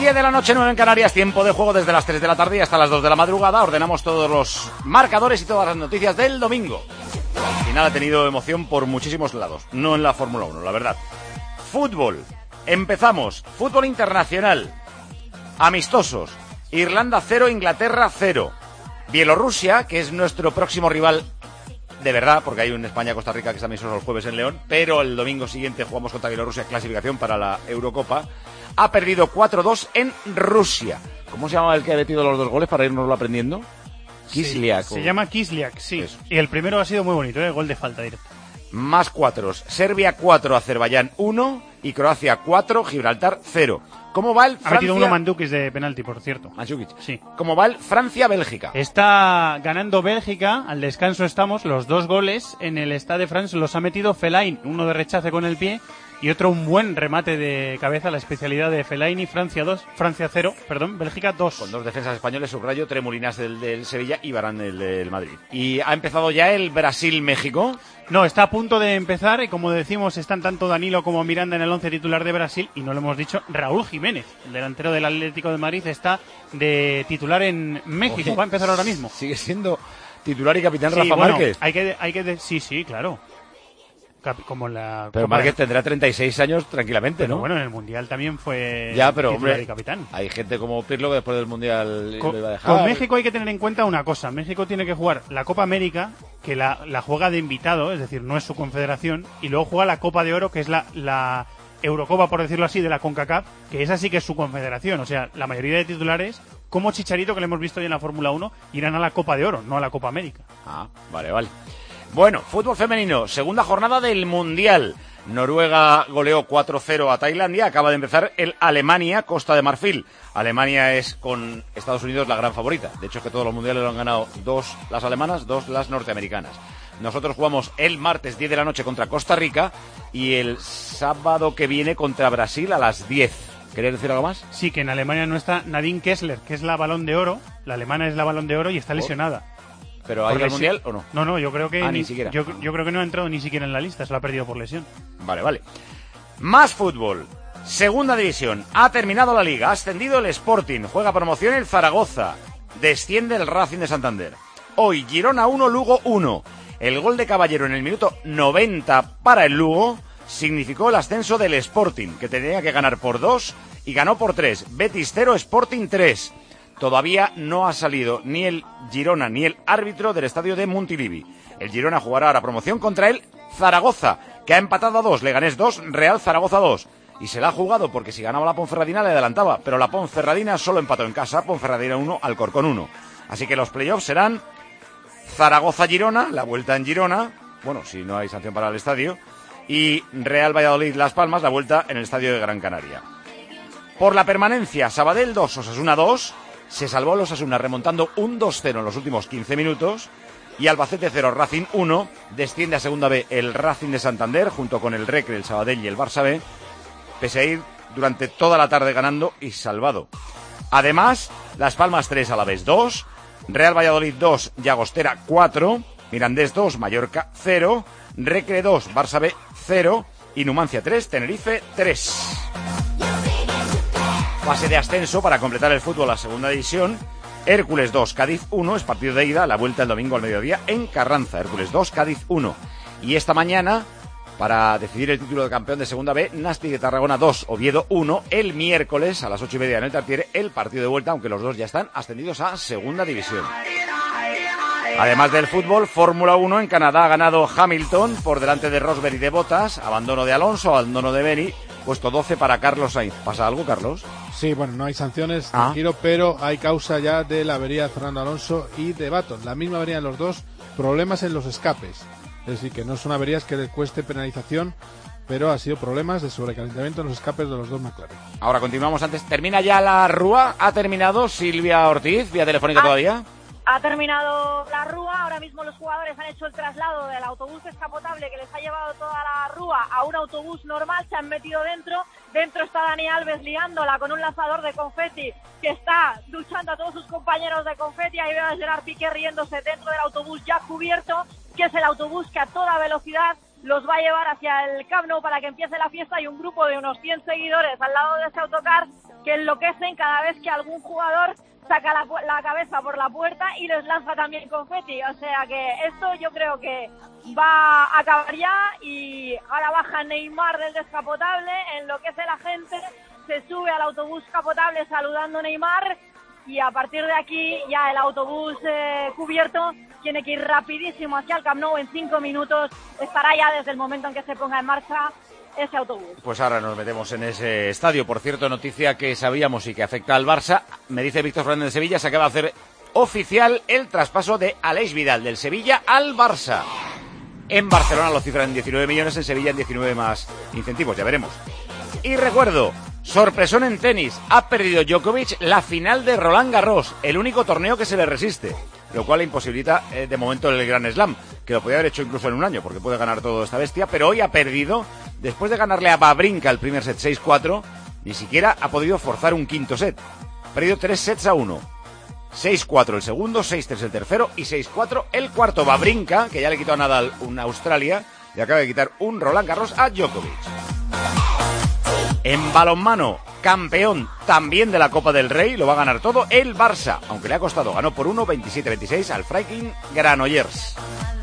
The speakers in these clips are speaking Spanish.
10 de la noche, 9 en Canarias, tiempo de juego desde las 3 de la tarde y hasta las 2 de la madrugada. Ordenamos todos los marcadores y todas las noticias del domingo. Al final ha tenido emoción por muchísimos lados, no en la Fórmula 1, la verdad. Fútbol, empezamos. Fútbol internacional, amistosos. Irlanda 0, Inglaterra 0. Bielorrusia, que es nuestro próximo rival de verdad, porque hay un España-Costa Rica que también son los jueves en León, pero el domingo siguiente jugamos contra Bielorrusia, clasificación para la Eurocopa. Ha perdido 4-2 en Rusia. ¿Cómo se llama el que ha metido los 2 goles para irnoslo aprendiendo? Kisliak. Sí, se llama Kisliak, sí. Eso. Y el primero ha sido muy bonito, gol de falta directa. Más 4. Serbia 4, Azerbaiyán 1 y Croacia 4, Gibraltar 0. ¿Cómo va el Francia? Ha metido uno Mandzukic de penalti, por cierto. Mandzukic. Sí. ¿Cómo va el Francia-Bélgica? Está ganando Bélgica, al descanso estamos, los 2 goles en el Stade de France los ha metido Fellaini, uno de rechace con el pie y otro un buen remate de cabeza, la especialidad de Fellaini. Francia 0, Bélgica 2. Con 2 defensas españoles, subrayo, Tremolinas del Sevilla y Varane del Madrid. ¿Y ha empezado ya el Brasil-México? No, está a punto de empezar y como decimos están tanto Danilo como Miranda en el 11 titular de Brasil y no lo hemos dicho, Raúl Jiménez, el delantero del Atlético de Madrid, está de titular en México. Oye, va a empezar ahora mismo. Sigue siendo titular y capitán Sí, Rafa bueno, Márquez. Sí, claro. Como la Pero Copa Márquez tendrá 36 años tranquilamente, pero ¿no? bueno, en el Mundial también fue ya, pero titular hombre, y capitán. hay gente como Pirlo que después del Mundial lo iba a dejar. Con México hay que tener en cuenta una cosa. México tiene que jugar la Copa América, que la juega de invitado, es decir, no es su confederación, y luego juega la Copa de Oro, que es la Eurocopa, por decirlo así, de la CONCACAF, que esa sí que es su confederación. O sea, la mayoría de titulares, como Chicharito, que le hemos visto hoy en la Fórmula 1, irán a la Copa de Oro, no a la Copa América. Ah, vale. Bueno, fútbol femenino, segunda jornada del Mundial. Noruega goleó 4-0 a Tailandia. Acaba de empezar el Alemania-Costa de Marfil. Alemania es con Estados Unidos la gran favorita. De hecho, que todos los mundiales lo han ganado 2 las alemanas, 2 las norteamericanas. Nosotros jugamos el martes 10 de la noche contra Costa Rica y el sábado que viene contra Brasil a las 10. ¿Queréis decir algo más? Sí, que en Alemania no está Nadine Kessler, que es la Balón de Oro. La alemana es la Balón de Oro y está lesionada. ¿Pero hay el Mundial o no? No, yo creo que ni siquiera. Yo creo que no ha entrado ni siquiera en la lista, se lo ha perdido por lesión. Vale. Más fútbol. Segunda división. Ha terminado la liga. Ha ascendido el Sporting. Juega promoción el Zaragoza. Desciende el Racing de Santander. Hoy Girona 1, Lugo 1. El gol de Caballero en el minuto 90 para el Lugo significó el ascenso del Sporting, que tenía que ganar por 2 y ganó por 3. Betis 0, Sporting 3. Todavía no ha salido ni el Girona ni el árbitro del estadio de Montilivi. El Girona jugará ahora promoción contra el Zaragoza, que ha empatado a 2. Leganés 2, Real Zaragoza 2. Y se la ha jugado porque si ganaba la Ponferradina le adelantaba. Pero la Ponferradina solo empató en casa. Ponferradina 1, Alcorcón 1. Así que los playoffs serán Zaragoza-Girona, la vuelta en Girona. Bueno, si no hay sanción para el estadio. Y Real Valladolid-Las Palmas, la vuelta en el estadio de Gran Canaria. Por la permanencia, Sabadell 2, Osasuna 2. Se salvó el Osasuna remontando un 2-0 en los últimos 15 minutos. Y Albacete 0, Racing 1. Desciende a segunda B el Racing de Santander junto con el Recre, el Sabadell y el Barça B. Pese a ir durante toda la tarde ganando y salvado. Además, Las Palmas 3, Alavés 2. Real Valladolid 2, Llagostera 4. Mirandés 2, Mallorca 0. Recre 2, Barça B 0. Y Numancia 3, Tenerife 3. Fase de ascenso para completar el fútbol a la segunda división. Hércules 2, Cádiz 1, es partido de ida, la vuelta el domingo al mediodía en Carranza. Hércules 2, Cádiz 1. Y esta mañana, para decidir el título de campeón de segunda B, Nastic de Tarragona 2, Oviedo 1. El miércoles a las 8:30 en el Tartiere, el partido de vuelta, aunque los dos ya están ascendidos a segunda división. Además del fútbol, Fórmula 1 en Canadá ha ganado Hamilton por delante de Rosberg y de Bottas. Abandono de Alonso, abandono de Beni. Puesto 12 para Carlos Sainz. ¿Pasa algo, Carlos? Sí, bueno, no hay sanciones, tranquilo, pero hay causa ya de la avería de Fernando Alonso y de Button. La misma avería en los dos, problemas en los escapes. Es decir, que no son averías que les cueste penalización, pero ha sido problemas de sobrecalentamiento en los escapes de los dos McLaren. Ahora continuamos antes. ¿Termina ya la Rúa? ¿Ha terminado Silvia Ortiz, vía telefónica todavía? Ha terminado la Rúa, ahora mismo los jugadores han hecho el traslado del autobús descapotable que les ha llevado toda la Rúa a un autobús normal, se han metido dentro está Dani Alves liándola con un lanzador de confeti que está duchando a todos sus compañeros de confeti, ahí veo a Gerard Piqué riéndose dentro del autobús ya cubierto, que es el autobús que a toda velocidad los va a llevar hacia el Camp Nou para que empiece la fiesta, y un grupo de unos 100 seguidores al lado de ese autocar que enloquecen cada vez que algún jugador saca la cabeza por la puerta y les lanza también confeti. O sea que esto yo creo que va a acabar ya, y ahora baja Neymar del descapotable, enloquece la gente, se sube al autobús capotable saludando a Neymar, y a partir de aquí ya el autobús cubierto tiene que ir rapidísimo hacia el Camp Nou. En 5 minutos estará ya desde el momento en que se ponga en marcha ese autobús. Pues ahora nos metemos en ese estadio. Por cierto, noticia que sabíamos y que afecta al Barça. Me dice Víctor Fernández de Sevilla, se acaba de hacer oficial el traspaso de Aleix Vidal del Sevilla al Barça. En Barcelona lo cifran en 19 millones, en Sevilla en 19 más incentivos, ya veremos. Y recuerdo, sorpresón en tenis, ha perdido Djokovic la final de Roland Garros, el único torneo que se le resiste, lo cual le imposibilita de momento el Grand Slam, que lo podía haber hecho incluso en un año, porque puede ganar todo esta bestia, pero hoy ha perdido, después de ganarle a Wawrinka el primer set 6-4, ni siquiera ha podido forzar un quinto set. Ha perdido 3-1. 6-4 el segundo, 6-3 el tercero y 6-4 el cuarto. Wawrinka, que ya le quitó a Nadal un Australia, le acaba de quitar un Roland Garros a Djokovic. En balonmano, campeón también de la Copa del Rey, lo va a ganar todo el Barça, aunque le ha costado, ganó por 1, 27-26 al Freiking Granollers.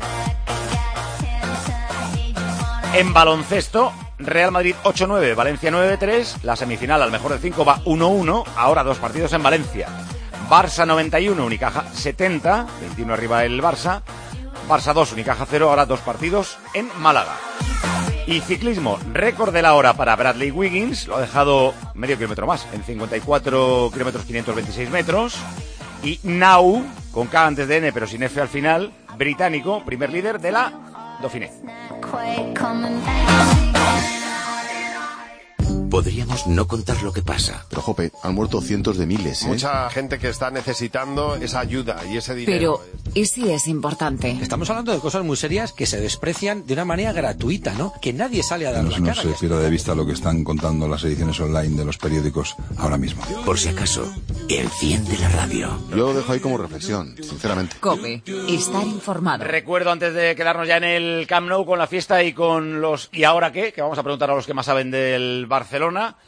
En baloncesto, Real Madrid 8-9, Valencia 9-3, la semifinal al mejor de 5 va 1-1, ahora 2 partidos en Valencia. Barça 91, Unicaja 70, 21 arriba el Barça, Barça 2, Unicaja 0, ahora 2 partidos en Málaga. Y ciclismo, récord de la hora para Bradley Wiggins, lo ha dejado medio kilómetro más, en 54 kilómetros 526 metros. Y Now, con K antes de N pero sin F al final, británico, primer líder de la Dauphiné. Podríamos no contar lo que pasa. Pero, jope, han muerto cientos de miles, ¿eh? Mucha gente que está necesitando esa ayuda y ese dinero. Pero, ¿y si es importante? Estamos hablando de cosas muy serias que se desprecian de una manera gratuita, ¿no? Que nadie sale a dar la cara. No se pierda de vista lo que están contando las ediciones online de los periódicos ahora mismo. Por si acaso, enciende la radio. Yo lo dejo ahí como reflexión, sinceramente. COPE, estar informado. Recuerdo, antes de quedarnos ya en el Camp Nou con la fiesta y con los ¿y ahora qué? Que vamos a preguntar a los que más saben del Barcelona.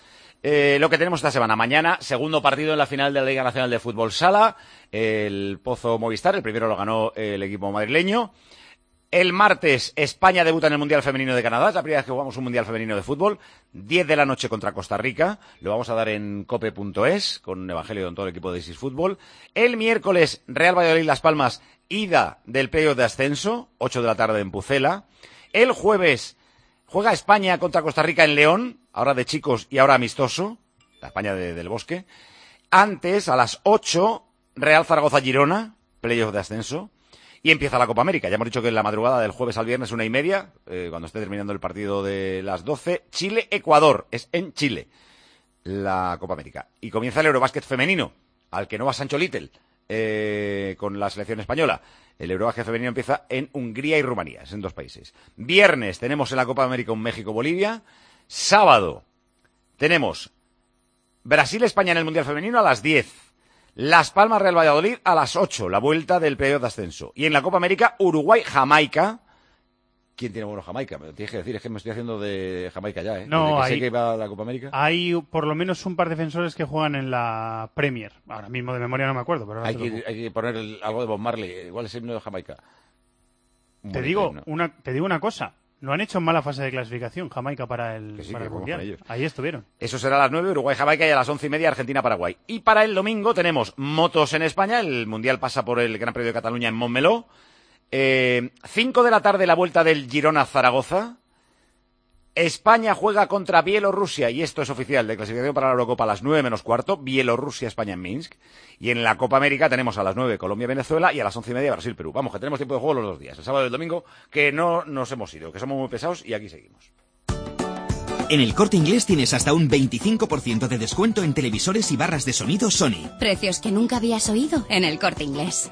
Lo que tenemos esta semana. Mañana, segundo partido en la final de la Liga Nacional de Fútbol Sala. El Pozo Movistar, el primero lo ganó el equipo madrileño. El martes, España debuta en el Mundial Femenino de Canadá. Es la primera vez que jugamos un Mundial Femenino de Fútbol. 10 de la noche contra Costa Rica. Lo vamos a dar en cope.es con Evangelio y con todo el equipo de Isis Fútbol. El miércoles, Real Valladolid Las Palmas, ida del playoff de ascenso. 8 de la tarde en Pucela. El jueves, juega España contra Costa Rica en León. Ahora de chicos y ahora amistoso. La España del Bosque. Antes, a las 8, Real Zaragoza-Girona. Playoff de ascenso. Y empieza la Copa América. Ya hemos dicho que en la madrugada del jueves al viernes 1:30, cuando esté terminando el partido de las 12, Chile-Ecuador. Es en Chile, la Copa América. Y comienza el Eurobásquet femenino, al que no va Sancho Little, con la selección española. El Eurobásquet femenino empieza en Hungría y Rumanía, es en 2 países. Viernes tenemos en la Copa América un México-Bolivia. Sábado tenemos Brasil-España en el Mundial Femenino a las 10. Las Palmas Real Valladolid a las 8, la vuelta del playoff de ascenso. Y en la Copa América, Uruguay-Jamaica. ¿Quién tiene bueno Jamaica? Me lo tienes que decir, es que me estoy haciendo de Jamaica ya, ¿eh? No, sé que va a la Copa América. Hay por lo menos un par de defensores que juegan en la Premier. Ahora mismo de memoria no me acuerdo, pero hay que poner algo de Bob Marley. Igual es el himno de Jamaica. Te digo una cosa. No han hecho mala fase de clasificación Jamaica para el Mundial. Ahí estuvieron. Eso será a las 9, Uruguay-Jamaica, y a las 11:30 Argentina-Paraguay. Y para el domingo tenemos motos en España. El Mundial pasa por el Gran Premio de Cataluña en Montmeló. 5 de la tarde la vuelta del Girona-Zaragoza. España juega contra Bielorrusia, y esto es oficial, de clasificación para la Eurocopa a las 9:15, Bielorrusia-España en Minsk. Y en la Copa América tenemos a las 9 Colombia-Venezuela y a las 11:30 Brasil-Perú. Vamos, que tenemos tiempo de juego los 2 días, el sábado y el domingo, que no nos hemos ido, que somos muy pesados y aquí seguimos. En El Corte Inglés tienes hasta un 25% de descuento en televisores y barras de sonido Sony. Precios que nunca habías oído en El Corte Inglés.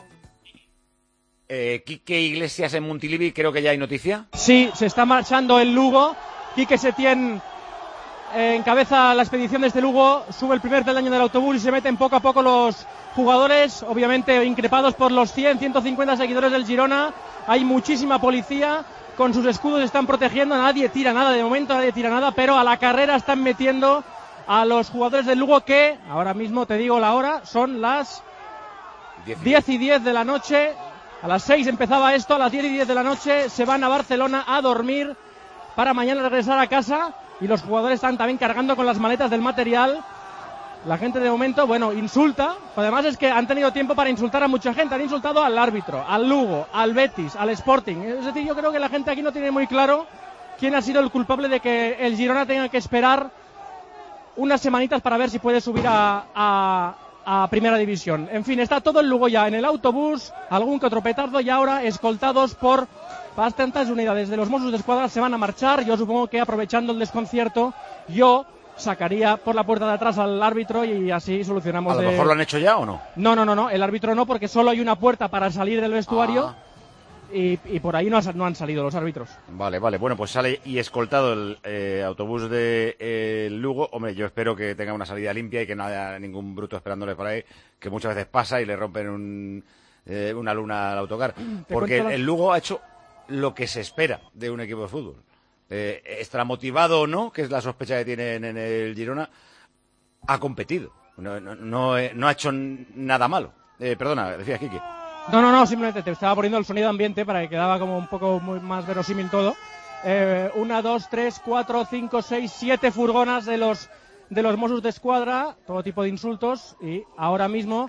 Quique Iglesias en Montilivi, creo que ya hay noticia. Sí, se está marchando el Lugo. Quique Setién encabeza la expedición desde Lugo, sube el primer peldaño del autobús y se meten poco a poco los jugadores, obviamente increpados por los 100, 150 seguidores del Girona. Hay muchísima policía con sus escudos están protegiendo, nadie tira nada, de momento nadie tira nada, pero a la carrera están metiendo a los jugadores del Lugo, que ahora mismo te digo la hora, son las 10:10 de la noche. A las 6 empezaba esto, a las 10:10 de la noche se van a Barcelona a dormir para mañana regresar a casa, y los jugadores están también cargando con las maletas del material. La gente de momento, bueno, insulta. Además es que han tenido tiempo para insultar a mucha gente. Han insultado al árbitro, al Lugo, al Betis, al Sporting. Es decir, yo creo que la gente aquí no tiene muy claro quién ha sido el culpable de que el Girona tenga que esperar unas semanitas para ver si puede subir a Primera División. En fin, está todo el Lugo ya en el autobús, algún que otro petardo, y ahora escoltados por bastantes unidades de los Mossos d'Esquadra se van a marchar. Yo supongo que aprovechando el desconcierto, yo sacaría por la puerta de atrás al árbitro y así solucionamos. ¿A lo mejor lo han hecho ya o no? No, el árbitro no, porque solo hay una puerta para salir del vestuario. Y por ahí no han salido los árbitros. Vale, bueno, pues sale y escoltado el autobús de Lugo. Hombre, yo espero que tenga una salida limpia y que no haya ningún bruto esperándole por ahí, que muchas veces pasa y le rompen una luna al autocar. Porque el Lugo ha hecho lo que se espera de un equipo de fútbol. Extramotivado o no, que es la sospecha que tienen en el Girona, ha competido. No ha hecho nada malo. Perdona, decías, Kiki. No, simplemente te estaba poniendo el sonido ambiente para que quedaba como un poco muy más verosímil todo. 1, 2, 3, 4, 5, 6, 7 furgonas de los Mossos d'Esquadra, todo tipo de insultos, y ahora mismo...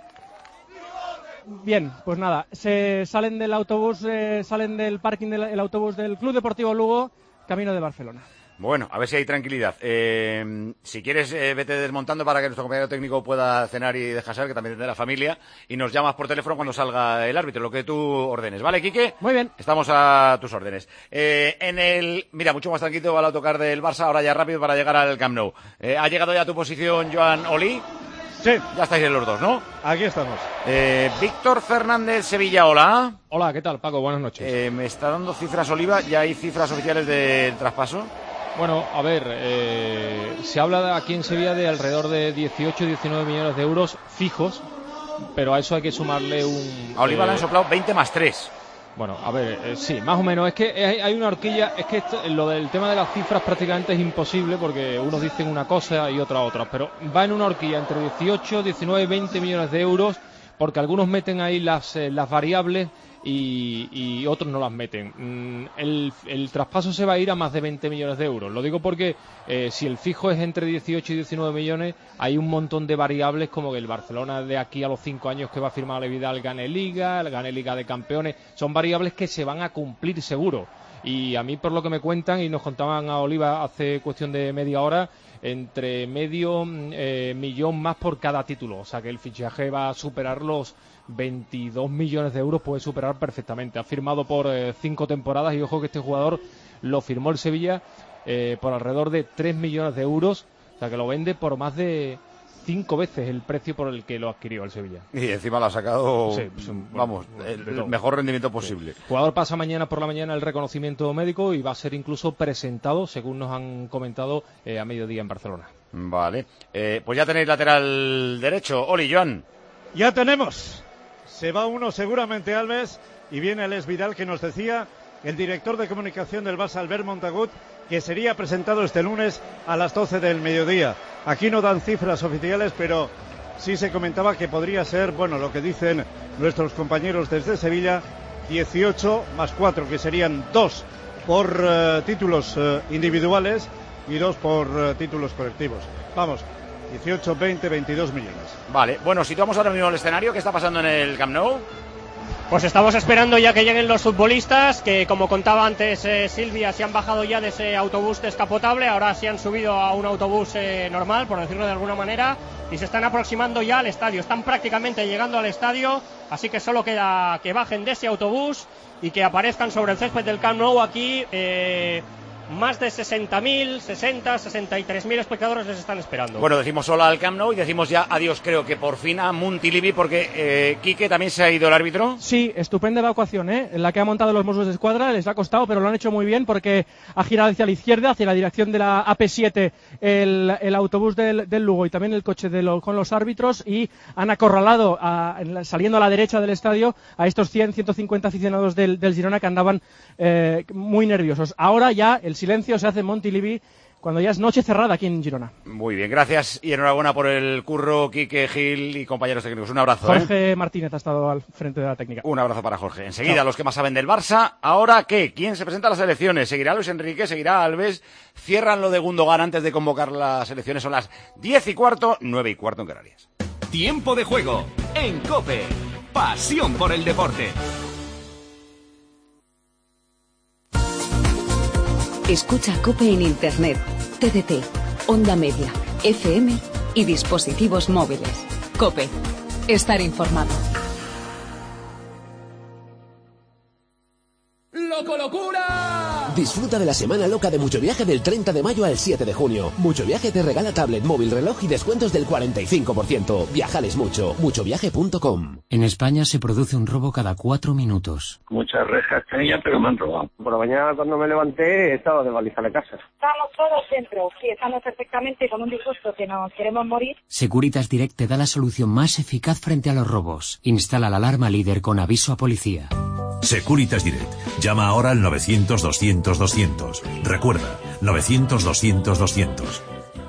Bien, pues nada, se salen del autobús, salen del parking del autobús del Club Deportivo Lugo, camino de Barcelona. Bueno, a ver si hay tranquilidad. Si quieres, vete desmontando para que nuestro compañero técnico pueda cenar y descansar, que también es de la familia, y nos llamas por teléfono cuando salga el árbitro, lo que tú ordenes. ¿Vale, Quique? Muy bien. Estamos a tus órdenes. Mira, mucho más tranquilo va el autocar del Barça, ahora ya rápido para llegar al Camp Nou. ¿Ha llegado ya a tu posición, Joan Oli? Sí. Ya estáis en los dos, ¿no? Aquí estamos. Víctor Fernández, Sevilla, hola. Hola, ¿qué tal, Paco? Buenas noches. Me está dando cifras Oliva, ¿ya hay cifras oficiales del traspaso? Bueno, a ver, se habla aquí en Sevilla de alrededor de 18-19 millones de euros fijos, pero a eso hay que sumarle a Oliva le han soplado 20 más 3. Bueno, a ver, sí, más o menos. Es que hay una horquilla, es que lo del tema de las cifras prácticamente es imposible, porque unos dicen una cosa y otra otra, pero va en una horquilla entre 18, 19 y 20 millones de euros, porque algunos meten ahí las variables y otros no las meten. El traspaso se va a ir a más de 20 millones de euros. Lo digo porque si el fijo es entre 18 y 19 millones, hay un montón de variables, como que el Barcelona de aquí a los 5 años que va a firmar a Vidal gane Liga de Campeones. Son variables que se van a cumplir seguro. Y a mí, por lo que me cuentan, y nos contaban a Oliva hace cuestión de media hora, entre medio millón más por cada título. O sea que el fichaje va a superar los 22 millones de euros, puede superar perfectamente. Ha firmado por 5 temporadas y ojo que este jugador lo firmó el Sevilla por alrededor de 3 millones de euros. O sea que lo vende por más de 5 veces el precio por el que lo adquirió el Sevilla. Y encima lo ha sacado, sí, el mejor rendimiento posible. El jugador pasa mañana por la mañana el reconocimiento médico y va a ser incluso presentado, según nos han comentado, a mediodía en Barcelona. Vale. Pues ya tenéis lateral derecho. Oli, Joan. Ya tenemos. Se va uno seguramente, Alves, y viene Alex Vidal, que nos decía el director de comunicación del Barça, Albert Montagut, que sería presentado este lunes a las 12 del mediodía. Aquí no dan cifras oficiales, pero sí se comentaba que podría ser, bueno, lo que dicen nuestros compañeros desde Sevilla, 18 más 4, que serían 2 por títulos individuales y 2 por títulos colectivos. Vamos, 18, 20, 22 millones. Vale, bueno, situamos ahora mismo el escenario. ¿Qué está pasando en el Camp Nou? Pues estamos esperando ya que lleguen los futbolistas, que como contaba antes Silvia, se han bajado ya de ese autobús descapotable, ahora se han subido a un autobús normal, por decirlo de alguna manera, y se están aproximando ya al estadio. Están prácticamente llegando al estadio, así que solo queda que bajen de ese autobús y que aparezcan sobre el césped del Camp Nou aquí más de 60.000, 63.000 espectadores les están esperando. Bueno, decimos hola al Camp Nou y decimos ya adiós, creo que por fin a Montilivi, porque Quique, ¿también se ha ido el árbitro? Sí, estupenda evacuación, en la que ha montado los Mossos de Escuadra, les ha costado, pero lo han hecho muy bien porque ha girado hacia la izquierda, hacia la dirección de la AP7, el autobús del Lugo y también el coche con los árbitros, y han acorralado, saliendo a la derecha del estadio, a estos 100-150 aficionados del Girona que andaban muy nerviosos. Ahora ya el silencio se hace en Montilivi cuando ya es noche cerrada aquí en Girona. Muy bien, gracias y enhorabuena por el curro, Quique, Gil y compañeros técnicos. Un abrazo. Jorge Martínez ha estado al frente de la técnica. Un abrazo para Jorge. Enseguida, los que más saben del Barça. ¿Ahora qué? ¿Quién se presenta a las elecciones? ¿Seguirá Luis Enrique? ¿Seguirá Alves? ¿Cierran lo de Gundogan antes de convocar las elecciones? Son las 10:15, 9:15 en Canarias. Tiempo de juego en COPE. Pasión por el deporte. Escucha COPE en Internet, TDT, Onda Media, FM y dispositivos móviles. COPE. Estar informado. ¡Loco Locura! Disfruta de la semana loca de Mucho Viaje del 30 de mayo al 7 de junio. Mucho Viaje te regala tablet, móvil, reloj y descuentos del 45%. Viajales mucho. Muchoviaje.com. En España se produce un robo cada 4 minutos. Muchas rejas tenía, pero me han robado. Por la mañana cuando me levanté estaba de baliza la casa. Estamos todos dentro, sí, estamos perfectamente con un disgusto que nos queremos morir. Securitas Direct te da la solución más eficaz frente a los robos. Instala la alarma líder con aviso a policía. Securitas Direct. Llama ahora al 900-200-200. Recuerda, 900-200-200.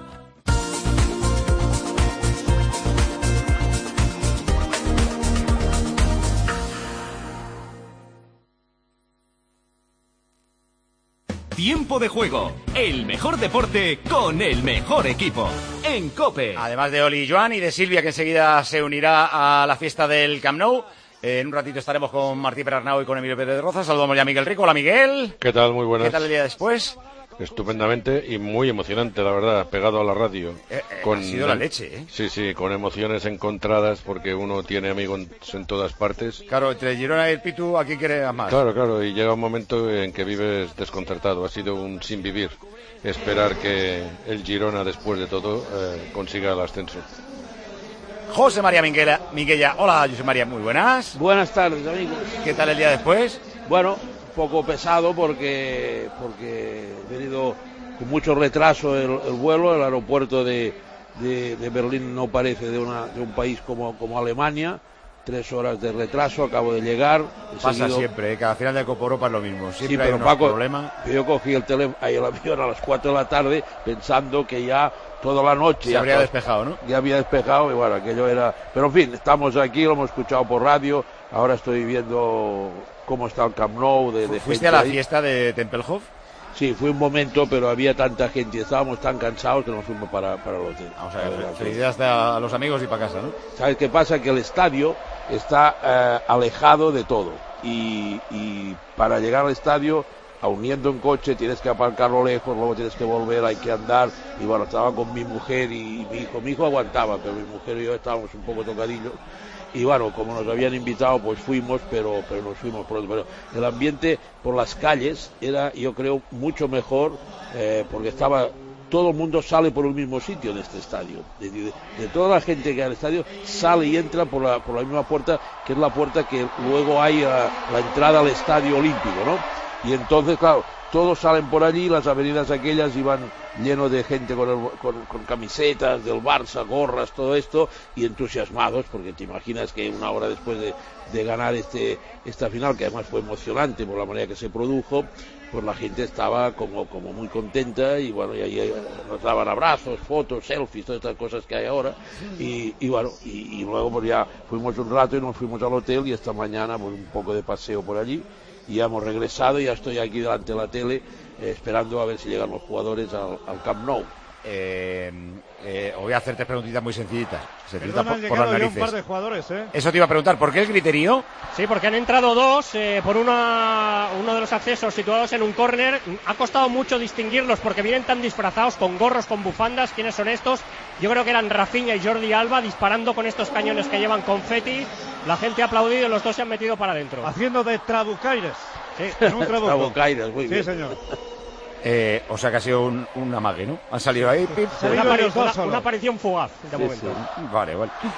Tiempo de juego, el mejor deporte con el mejor equipo. En COPE. Además de Oli y Joan y de Silvia, que enseguida se unirá a la fiesta del Camp Nou. En un ratito estaremos con Martí Perarnau y con Emilio Pérez de Roza. Saludamos ya a Miguel Rico. Hola, Miguel. ¿Qué tal? Muy buenas. ¿Qué tal el día después? Estupendamente y muy emocionante, la verdad, pegado a la radio. Ha sido la leche, ¿eh? Sí, con emociones encontradas porque uno tiene amigos en todas partes. Claro, entre Girona y el Pitu, ¿a quién quieres más? Claro, y llega un momento en que vives desconcertado. Ha sido un sin vivir. Esperar que el Girona, después de todo, consiga el ascenso. José María Minguella. Hola, José María, muy buenas. Buenas tardes, amigos. ¿Qué tal el día después? Bueno, un poco pesado porque he venido con mucho retraso el vuelo. El aeropuerto de Berlín no parece de un país como Alemania. 3 horas de retraso, acabo de llegar. Pasa siempre, que al final de Copa Europa es lo mismo. Siempre sí, pero hay unos problemas. Yo cogí el avión a las 4 de la tarde pensando que ya toda la noche... Se habría despejado, ¿no? Ya había despejado y bueno, aquello era... Pero en fin, estamos aquí, lo hemos escuchado por radio, ahora estoy viendo cómo está el Camp Nou de ¿Fuiste a la fiesta de Tempelhof? Sí, fue un momento, pero había tanta gente y estábamos tan cansados que nos fuimos para el hotel. O sea, felicidades a los amigos y para casa, ¿no? ¿Sabes qué pasa? Que el estadio está alejado de todo y para llegar al estadio, aun yendo en coche, tienes que aparcarlo lejos, luego tienes que volver, hay que andar. Y bueno, estaba con mi mujer y mi hijo aguantaba, pero mi mujer y yo estábamos un poco tocadillos. Y bueno, como nos habían invitado, pues fuimos, pero nos fuimos pronto. Pero el ambiente por las calles era, yo creo, mucho mejor, porque todo el mundo sale por el mismo sitio en este estadio. De toda la gente que hay al estadio, sale y entra por la misma puerta, que es la puerta que luego hay a la entrada al Estadio Olímpico, ¿no? Y entonces, claro, todos salen por allí, las avenidas aquellas iban llenos de gente con camisetas del Barça, gorras, todo esto, y entusiasmados, porque te imaginas que una hora después de ganar esta final, que además fue emocionante por la manera que se produjo, pues la gente estaba como muy contenta y bueno, y ahí nos daban abrazos, fotos, selfies, todas estas cosas que hay ahora, y bueno, y luego pues ya fuimos un rato y nos fuimos al hotel y esta mañana pues un poco de paseo por allí. Y ya hemos regresado y ya estoy aquí delante de la tele esperando a ver si llegan los jugadores al Camp Nou. Voy a hacerte preguntitas muy sencillitas. Por las narices. Un par de jugadores, Eso te iba a preguntar, ¿por qué el griterío? Sí, porque han entrado dos por uno de los accesos situados en un córner. Ha costado mucho distinguirlos porque vienen tan disfrazados, con gorros, con bufandas. ¿Quiénes son estos? Yo creo que eran Rafinha y Jordi Alba disparando con estos cañones que llevan confeti. La gente ha aplaudido y los dos se han metido para adentro. Haciendo de trabucaires. Sí, en un trabucaires, muy bien. Sí, señor. O sea que ha sido un amague, ¿no? Han salido ahí. Una aparición fugaz, de momento. Sí. Vale.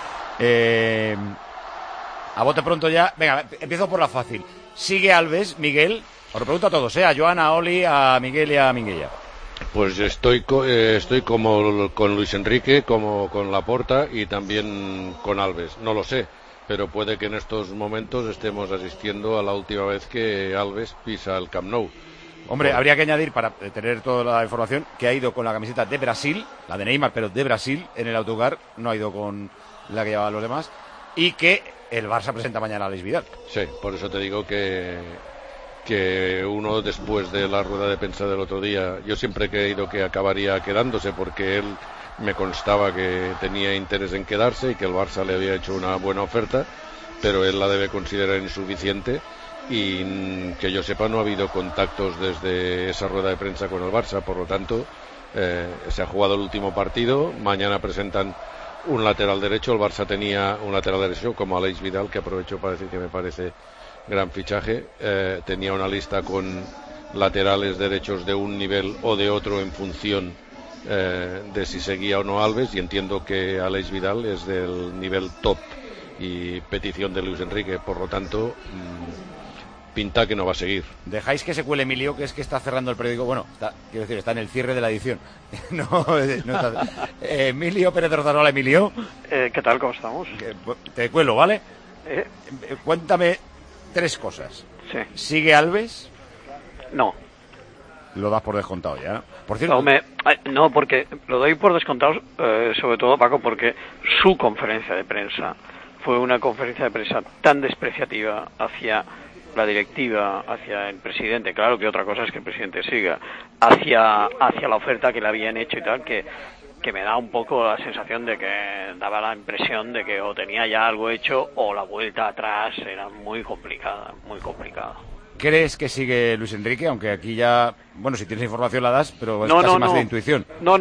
A bote pronto ya. Venga, empiezo por la fácil. Sigue Alves, Miguel. Os lo pregunto a todos, a Joana, a Oli, a Miguel y a Minguella. Pues estoy como con Luis Enrique, como con Laporta y también con Alves. No lo sé, pero puede que en estos momentos estemos asistiendo a la última vez que Alves pisa el Camp Nou. Hombre, habría que añadir, para tener toda la información, que ha ido con la camiseta de Brasil, la de Neymar, pero de Brasil, en el autocar, no ha ido con la que llevaban los demás, y que el Barça presenta mañana a Alex Vidal. Sí, por eso te digo que uno, después de la rueda de prensa del otro día, yo siempre he creído que acabaría quedándose, porque él me constaba que tenía interés en quedarse y que el Barça le había hecho una buena oferta, pero él la debe considerar insuficiente. Y que yo sepa no ha habido contactos desde esa rueda de prensa con el Barça, por lo tanto se ha jugado el último partido, mañana presentan un lateral derecho, el Barça tenía un lateral derecho como Alex Vidal, que aprovecho para decir que me parece gran fichaje, tenía una lista con laterales derechos de un nivel o de otro en función de si seguía o no Alves, y entiendo que Alex Vidal es del nivel top y petición de Luis Enrique, por lo tanto pinta que no va a seguir. Dejáis que se cuele Emilio, que es que está cerrando el periódico. Bueno, está en el cierre de la edición. no está. Emilio Pérez de Rozarola. Emilio. ¿Qué tal? ¿Cómo estamos? Te cuelo, ¿vale? Cuéntame 3 cosas. Sí. ¿Sigue Alves? No. Lo das por descontado ya, ¿no? Por cierto... No, porque lo doy por descontado, sobre todo, Paco, porque su conferencia de prensa fue una conferencia de prensa tan despreciativa hacia la directiva, hacia el presidente, claro que otra cosa es que el presidente siga, hacia la oferta que le habían hecho y tal, que me da un poco la sensación de que daba la impresión de que o tenía ya algo hecho o la vuelta atrás era muy complicada, muy complicada. ¿Crees que sigue Luis Enrique? Aunque aquí ya, bueno, si tienes información la das, pero es casi más de intuición. No.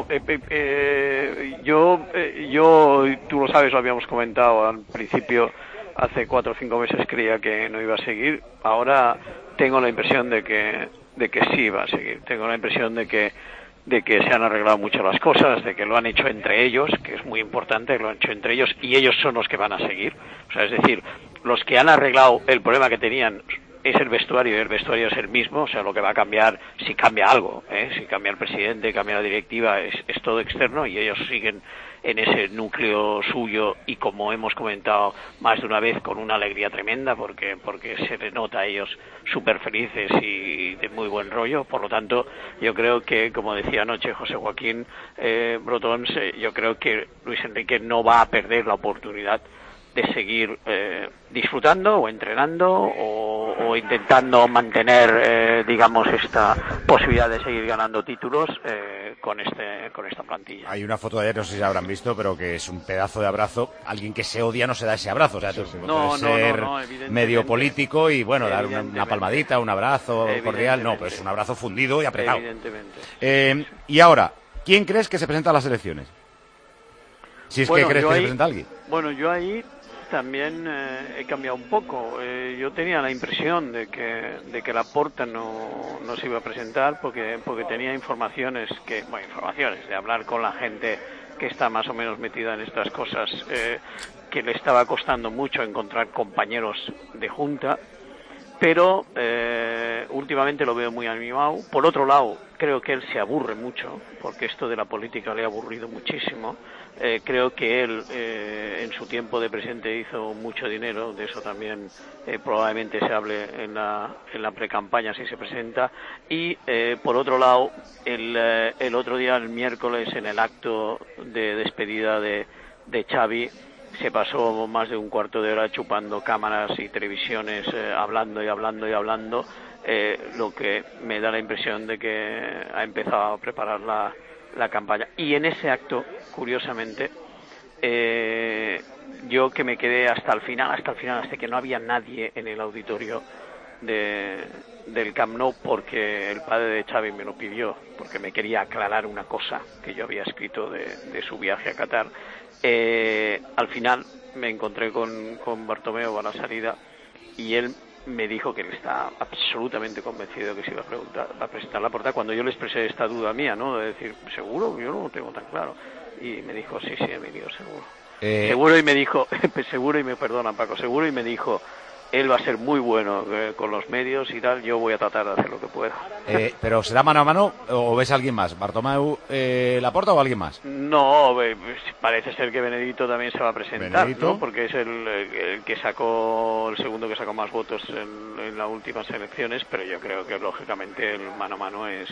Yo, tú lo sabes, lo habíamos comentado al principio, hace 4 o 5 meses creía que no iba a seguir. Ahora tengo la impresión de que sí va a seguir. Tengo la impresión de que se han arreglado mucho las cosas, de que lo han hecho entre ellos, que es muy importante, lo han hecho entre ellos, y ellos son los que van a seguir. O sea, es decir, los que han arreglado el problema que tenían es el vestuario, y el vestuario es el mismo. O sea, lo que va a cambiar, si cambia algo, si cambia el presidente, cambia la directiva, es todo externo, y ellos siguen en ese núcleo suyo, y como hemos comentado más de una vez, con una alegría tremenda, porque se les nota a ellos súper felices y de muy buen rollo. Por lo tanto, yo creo que, como decía anoche José Joaquín Brotons, yo creo que Luis Enrique no va a perder la oportunidad de seguir disfrutando o entrenando o intentando mantener, digamos, esta posibilidad de seguir ganando títulos con esta plantilla. Hay una foto de ayer, no sé si habrán visto, pero que es un pedazo de abrazo. Alguien que se odia no se da ese abrazo. O sea, puede ser medio político y, bueno, dar una palmadita, un abrazo cordial. No, pues un abrazo fundido y apretado. Evidentemente. Y ahora, ¿quién crees que se presenta a las elecciones? Si es que crees que se presenta alguien. Bueno, yo ahí también he cambiado un poco. Yo tenía la impresión de que Laporta no se iba a presentar porque tenía informaciones de hablar con la gente que está más o menos metida en estas cosas, que le estaba costando mucho encontrar compañeros de junta, pero últimamente lo veo muy animado. Por otro lado, creo que él se aburre mucho, porque esto de la política le ha aburrido muchísimo. Creo que él en su tiempo de presidente hizo mucho dinero, de eso también probablemente se hable en la precampaña si se presenta. Y por otro lado, el otro día, el miércoles, en el acto de despedida de Xavi, se pasó más de un cuarto de hora chupando cámaras y televisiones, hablando, lo que me da la impresión de que ha empezado a preparar la campaña. Y en ese acto, curiosamente, yo que me quedé hasta el final, hasta que no había nadie en el auditorio del Camp Nou, porque el padre de Xavi me lo pidió, porque me quería aclarar una cosa que yo había escrito de su viaje a Qatar. Al final me encontré con Bartomeu a la salida, y él me dijo que él está absolutamente convencido de que se iba a presentar Laporta, cuando yo le expresé esta duda mía, ¿no? De decir, ¿seguro? Yo no lo tengo tan claro. Y me dijo, sí, Emilio, seguro. Seguro, y me dijo, seguro, y me perdona, Paco, seguro, y me dijo, él va a ser muy bueno con los medios y tal, yo voy a tratar de hacer lo que pueda. ¿Pero será mano a mano o ves a alguien más? ¿Bartomeu, Laporta o alguien más? No, parece ser que Benedito también se va a presentar, ¿no? Porque es el que sacó, el segundo que sacó más votos en las últimas elecciones, pero yo creo que lógicamente el mano a mano es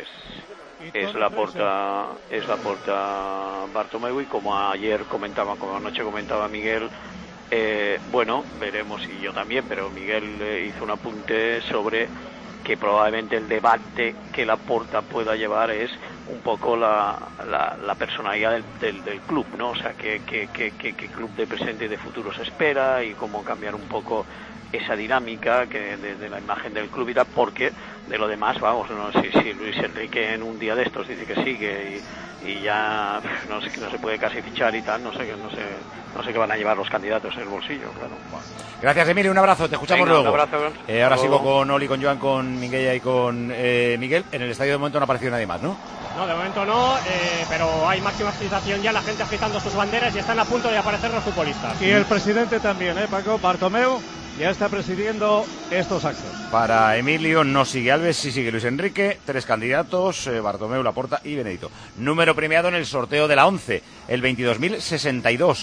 Laporta Bartomeu, y como anoche comentaba Miguel, bueno, veremos, y yo también, pero Miguel hizo un apunte sobre que probablemente el debate que Laporta pueda llevar es un poco la personalidad del club, ¿no? O sea, qué club de presente y de futuro se espera, y cómo cambiar un poco esa dinámica de la imagen del club y tal, porque de lo demás, vamos, no sé si Luis Enrique en un día de estos dice que sigue y ya no se puede casi fichar y tal, no sé qué van a llevar los candidatos en el bolsillo, claro. Gracias, Emilio, un abrazo, te escuchamos luego. Un abrazo. Ahora sigo con Oli, con Joan, con Minguella y con Miguel. En el estadio de momento no ha aparecido nadie más, ¿no? No, de momento no, pero hay máxima excitación ya, la gente agitando sus banderas y están a punto de aparecer los futbolistas. Y el presidente también, Paco, Bartomeu ya está presidiendo estos actos. Para Emilio no sigue Alves, sí sigue Luis Enrique, 3 candidatos, Bartomeu, Laporta y Benedito. Número premiado en el sorteo de la 11, el 22.062,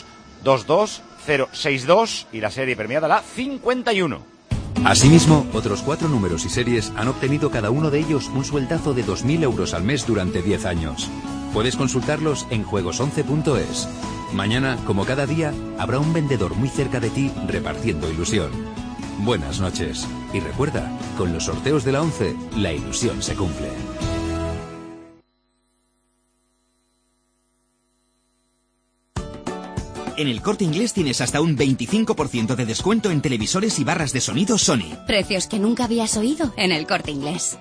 22062, y la serie premiada la 51. Asimismo, otros 4 números y series han obtenido cada uno de ellos un sueldazo de 2.000 euros al mes durante 10 años. Puedes consultarlos en juegos11.es. Mañana, como cada día, habrá un vendedor muy cerca de ti repartiendo ilusión. Buenas noches. Y recuerda, con los sorteos de la 11, la ilusión se cumple. En el Corte Inglés tienes hasta un 25% de descuento en televisores y barras de sonido Sony. Precios que nunca habías oído en el Corte Inglés.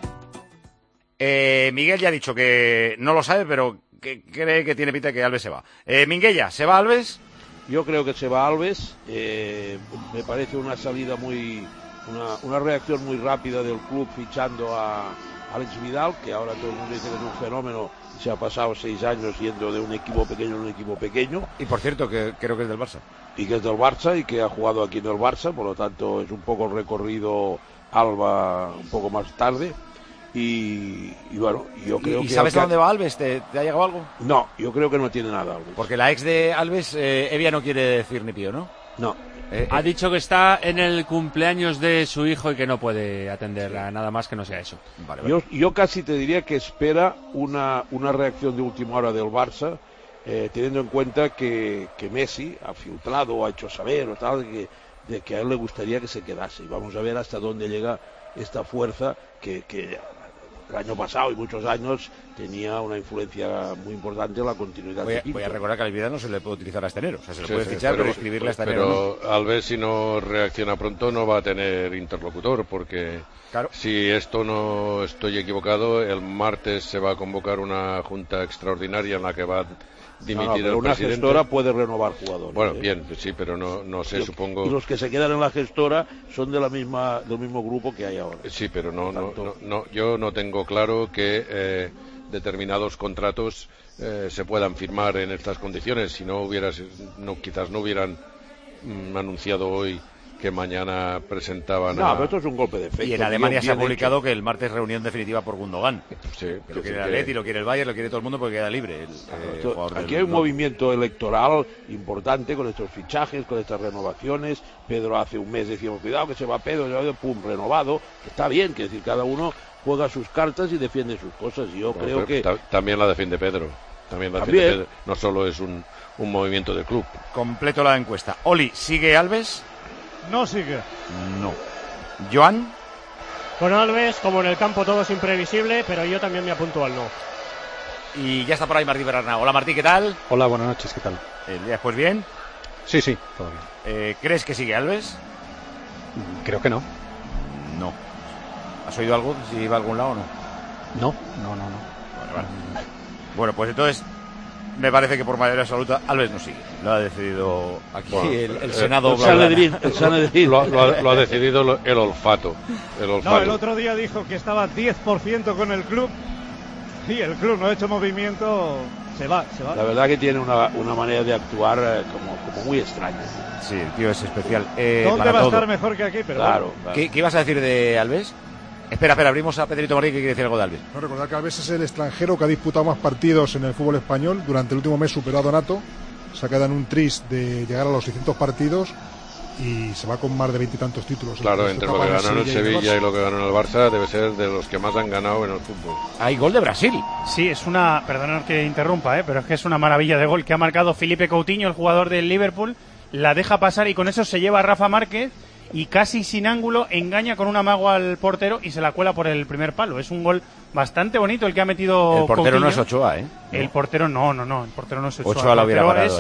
Miguel ya ha dicho que no lo sabe, pero que cree que tiene pinta de que Alves se va. Minguella, ¿se va Alves? Yo creo que se va Alves. Me parece una salida una reacción muy rápida del club fichando a Alex Vidal, que ahora todo el mundo dice que es un fenómeno. Se ha pasado 6 años yendo de un equipo pequeño a un equipo pequeño. Y por cierto, que creo que es del Barça. Y que es del Barça y que ha jugado aquí en el Barça, por lo tanto es un poco el recorrido Alba un poco más tarde. Y bueno, yo creo que... ¿Y sabes a dónde va Alves? ¿Te ha llegado algo? No, yo creo que no tiene nada Alves. Porque la ex de Alves, Evia, no quiere decir ni pío, ¿no? No. Ha dicho que está en el cumpleaños de su hijo y que no puede atender a nada más que no sea eso. Vale. Yo casi te diría que espera una reacción de última hora del Barça, teniendo en cuenta que Messi ha filtrado o ha hecho saber o tal de que a él le gustaría que se quedase. Y vamos a ver hasta dónde llega esta fuerza que el año pasado y muchos años tenía una influencia muy importante en la continuidad. Voy a recordar que al Vidal no se le puede utilizar a Estenero, o sea, se le puede fichar, pero escribirle a Estenero. Pero Alves, si no reacciona pronto, no va a tener interlocutor, porque claro, si esto no estoy equivocado, el martes se va a convocar una junta extraordinaria en la que va a dimitir pero el una presidente. Gestora puede renovar jugadores. Bueno, bien, sí, pero no sé, supongo. Y los que se quedan en la gestora son del mismo grupo que hay ahora. Sí, pero yo no tengo claro que determinados contratos se puedan firmar en estas condiciones. Si quizás no hubieran anunciado hoy que mañana presentaban pero esto es un golpe de efecto. Y en Alemania se ha publicado que el martes reunión definitiva por Gundogan. Sí, lo quiere el Atleti, lo quiere el Bayern, lo quiere todo el mundo porque queda libre. Aquí hay un movimiento electoral importante con estos fichajes, con estas renovaciones. Pedro hace un mes decíamos, cuidado que se va Pedro, pum, renovado. Está bien, que decir, cada uno juega sus cartas y defiende sus cosas. Y yo creo que... También la defiende Pedro. Defiende Pedro. No solo es un movimiento del club. Completo la encuesta. Oli, ¿sigue Alves? No sigue. No. ¿Joan? Con Alves, como en el campo todo es imprevisible, pero yo también me apunto al no. Y ya está por ahí Martí Berarnau. Hola Martí, ¿qué tal? Hola, buenas noches, ¿qué tal? ¿El día después bien? Sí, todo bien. ¿Crees que sigue Alves? Creo que no. No. ¿Has oído algo? ¿Si iba a algún lado o no? No. Vale. Bueno, pues entonces me parece que por mayoría absoluta Alves no sigue. Lo ha decidido aquí el Senado. El Sanedrín. Lo ha decidido el olfato. No, el otro día dijo que estaba 10% con el club y el club no ha hecho movimiento, se va. La verdad que tiene una manera de actuar como muy extraña. Sí, el tío es especial. ¿Dónde va a estar mejor que aquí? Pero claro. ¿Qué ibas a decir de Alves? Espera, abrimos a Pedrito Martín que quiere decir algo de Alves. No, recordar que Alves es el extranjero que ha disputado más partidos en el fútbol español. Durante el último mes superó a Donato. Se ha quedado en un tris de llegar a los 600 partidos y se va con más de 20 y tantos títulos. Claro, entre lo que ganó en el Sevilla y lo que ganó en el Barça, debe ser de los que más han ganado en el fútbol. Hay gol de Brasil. Sí, es perdonad que interrumpa, pero es que es una maravilla de gol que ha marcado Felipe Coutinho, el jugador del Liverpool. La deja pasar y con eso se lleva a Rafa Márquez y casi sin ángulo engaña con un amago al portero y se la cuela por el primer palo. Es un gol bastante bonito el que ha metido El portero Coutinho. no es Ochoa, El portero no, el portero no es Ochoa. Ochoa la hubiera parado,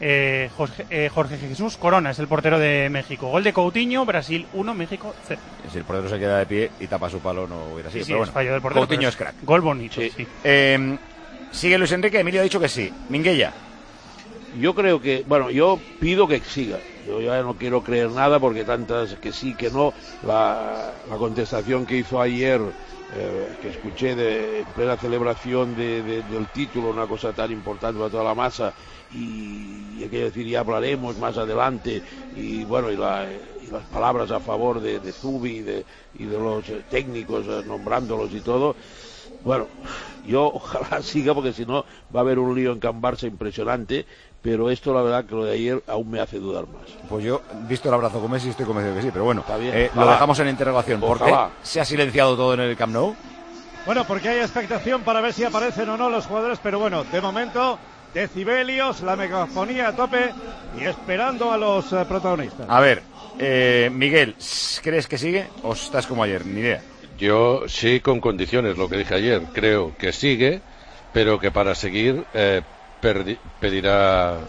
Jorge Jesús Corona es el portero de México. Gol de Coutinho, Brasil 1, México 0. Si el portero se queda de pie y tapa su palo no hubiera sido. Sí, pero bueno, fallo del portero, Coutinho es crack. Gol bonito, sí. Sigue Luis Enrique, Emilio ha dicho que sí. Minguella. Yo creo que, yo pido que siga. Yo ya no quiero creer nada porque tantas que sí, que no. La contestación que hizo ayer, que escuché en plena celebración del título, una cosa tan importante para toda la masa, y hay que decir, ya hablaremos más adelante, y las palabras a favor de Zubi y de los técnicos, nombrándolos y todo. Bueno, yo ojalá siga porque si no va a haber un lío en Can Barça impresionante, pero esto la verdad que lo de ayer aún me hace dudar más. Pues yo, visto el abrazo con Messi, estoy convencido que sí, pero bueno, está bien. Lo dejamos en interrogación. ¿Por qué se ha silenciado todo en el Camp Nou? Bueno, porque hay expectación para ver si aparecen o no los jugadores, pero bueno, de momento, decibelios, la megafonía a tope y esperando a los protagonistas. A ver, Miguel, ¿crees que sigue o estás como ayer? Ni idea. Yo sí, con condiciones, lo que dije ayer. Creo que sigue, pero que para seguir pedirá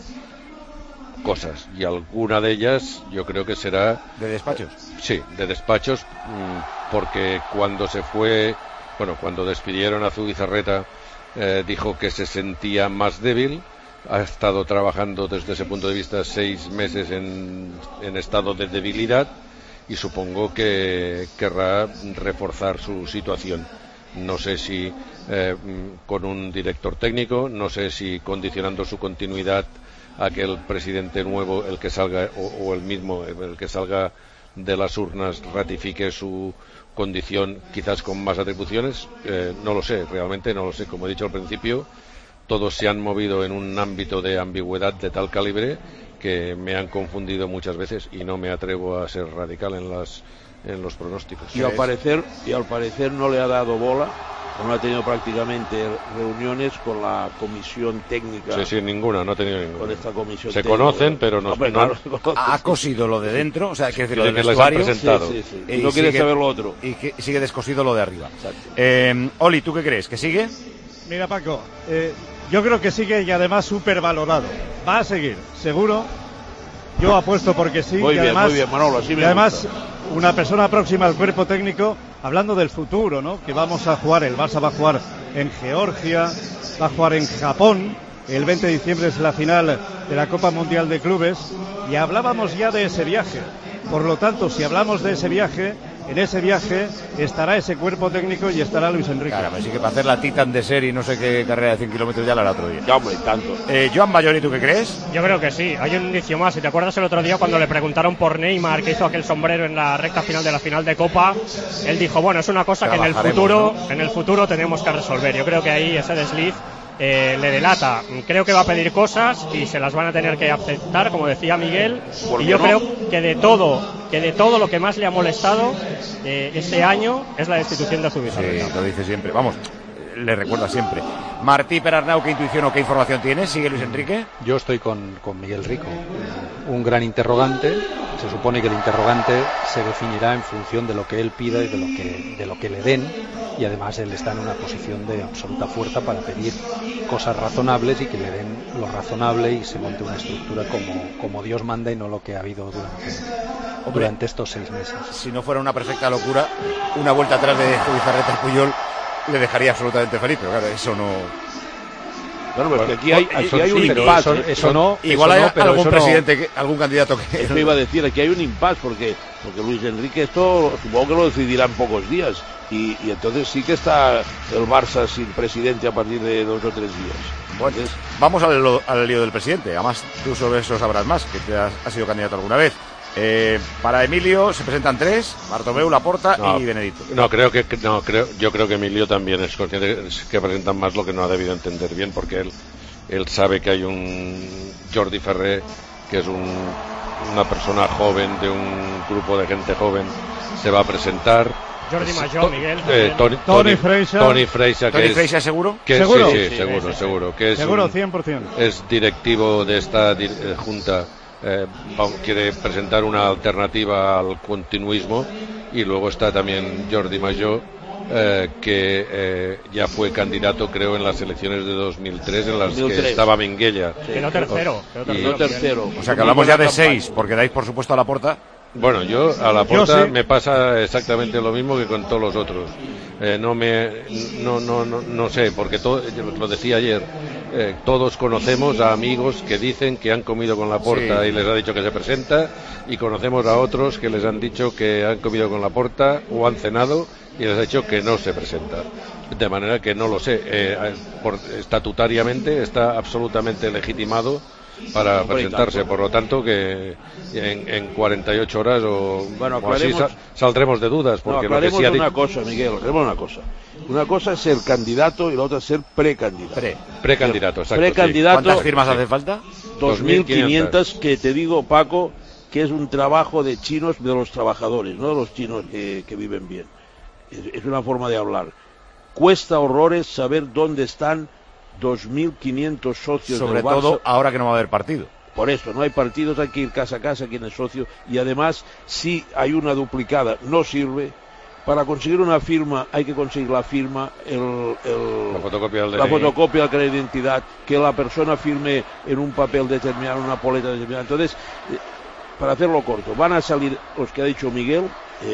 cosas. Y alguna de ellas yo creo que será... ¿De despachos? Sí, de despachos, porque cuando cuando despidieron a Zubizarreta, dijo que se sentía más débil. Ha estado trabajando desde ese punto de vista 6 meses en estado de debilidad. Y supongo que querrá reforzar su situación. No sé si con un director técnico, no sé si condicionando su continuidad a que el presidente nuevo, el que salga, o el mismo, el que salga de las urnas, ratifique su condición, quizás con más atribuciones. No lo sé, realmente no lo sé. Como he dicho al principio, todos se han movido en un ámbito de ambigüedad de tal calibre que me han confundido muchas veces y no me atrevo a ser radical en los pronósticos. Y al parecer no le ha dado bola, no ha tenido prácticamente reuniones con la comisión técnica. Sí, ninguna, no ha tenido ninguna. Con esta comisión se técnica. Conocen, pero no. Ha cosido lo de dentro, o sea, quiere decir lo del que vestuario. Les han presentado. Sí. Y no quiere saber lo otro. Y que sigue descosido lo de arriba. Oli, ¿tú qué crees? ¿Que sigue? Mira, Paco, yo creo que sigue y además supervalorado. Va a seguir, seguro. Yo apuesto porque sí. Muy bien, Manolo, así me además, gusta. Una persona próxima al cuerpo técnico, hablando del futuro, ¿no? Que vamos a jugar, el Barça va a jugar en Georgia, va a jugar en Japón. El 20 de diciembre es la final de la Copa Mundial de Clubes. Y hablábamos ya de ese viaje. Por lo tanto, si hablamos de ese viaje, en ese viaje estará ese cuerpo técnico y estará Luis Enrique. Claro, así que para hacer la Titan de Ser y no sé qué carrera de 100 kilómetros ya la hará otro día. Ya, hombre, tanto. Joan Bayoni, ¿tú qué crees? Yo creo que sí, hay un indicio más. Si te acuerdas el otro día cuando le preguntaron por Neymar, que hizo aquel sombrero en la recta final de la final de Copa, él dijo, bueno, es una cosa que en el futuro tenemos que resolver. Yo creo que ahí ese desliz le delata. Creo que va a pedir cosas y se las van a tener que aceptar, como decía Miguel. Y yo creo que de todo lo que más le ha molestado este año es la destitución de Zubizarreta. Sí, lo dice siempre. Vamos, le recuerda siempre. Martí Perarnau, ¿qué intuición o qué información tienes? ¿Sigue Luis Enrique? Yo estoy con Miguel Rico. Un gran interrogante. Se supone que el interrogante se definirá en función de lo que él pida y de lo que le den, y además él está en una posición de absoluta fuerza para pedir cosas razonables y que le den lo razonable y se monte una estructura como Dios manda y no lo que ha habido durante estos 6 meses. Si no fuera una perfecta locura, una vuelta atrás de Zubizarreta y Puyol le dejaría absolutamente feliz, pero claro, eso no... Claro, porque aquí hay un impasse. Eso no. Igual eso hay no, pero algún eso presidente, algún candidato que... Eso iba a decir, aquí hay un impasse, porque Luis Enrique esto supongo que lo decidirá en pocos días. Y entonces sí que está el Barça sin presidente a partir de 2 o 3 días. Bueno, vamos al lío del presidente. Además, tú sobre eso sabrás más, que te has sido candidato alguna vez. Para Emilio se presentan 3: Bartomeu, Laporta y Benedito. Yo creo que Emilio también es consciente que presentan más, lo que no ha debido entender bien, porque él sabe que hay un Jordi Ferrer, que es una persona joven, de un grupo de gente joven, se va a presentar. Jordi Major, Miguel. Toni Freixa. ¿Toni Freixa seguro? ¿Seguro? Sí, seguro. Que es seguro, 100%. Es directivo de esta junta. Quiere presentar una alternativa al continuismo. Y luego está también Jordi Major, que ya fue candidato, creo, en las elecciones de 2003, en las que estaba Minguella. Quedó tercero. O sea que hablamos ya de 6, porque dais por supuesto a Laporta. Bueno, yo a Laporta sí. me pasa exactamente lo mismo que con todos los otros. No sé, porque lo decía ayer, todos conocemos a amigos que dicen que han comido con Laporta y les ha dicho que se presenta, y conocemos a otros que les han dicho que han comido con Laporta o han cenado y les ha dicho que no se presenta. De manera que no lo sé. Estatutariamente está absolutamente legitimado para presentarse, por lo tanto que en 48 horas o así saldremos de dudas, porque lo que sí ha dicho... una cosa, Miguel, aclaremos una cosa. Una cosa es ser candidato y la otra es ser precandidato. Precandidato, exacto. Precandidato. ¿Cuántas firmas hace falta? 2.500, que te digo, Paco, que es un trabajo de chinos, de los trabajadores, no de los chinos que viven bien. Es una forma de hablar. Cuesta horrores saber dónde están 2.500 socios sobre del Barça. todo ahora que no va a haber partido. Por eso, no hay partidos, hay que ir casa a casa, quién es socio, y además, si hay una duplicada, no sirve. Para conseguir una firma, hay que conseguir la firma, la fotocopia del fotocopia de la identidad, que la persona firme en un papel determinado, en una poleta determinada. Entonces, para hacerlo corto, van a salir los que ha dicho Miguel,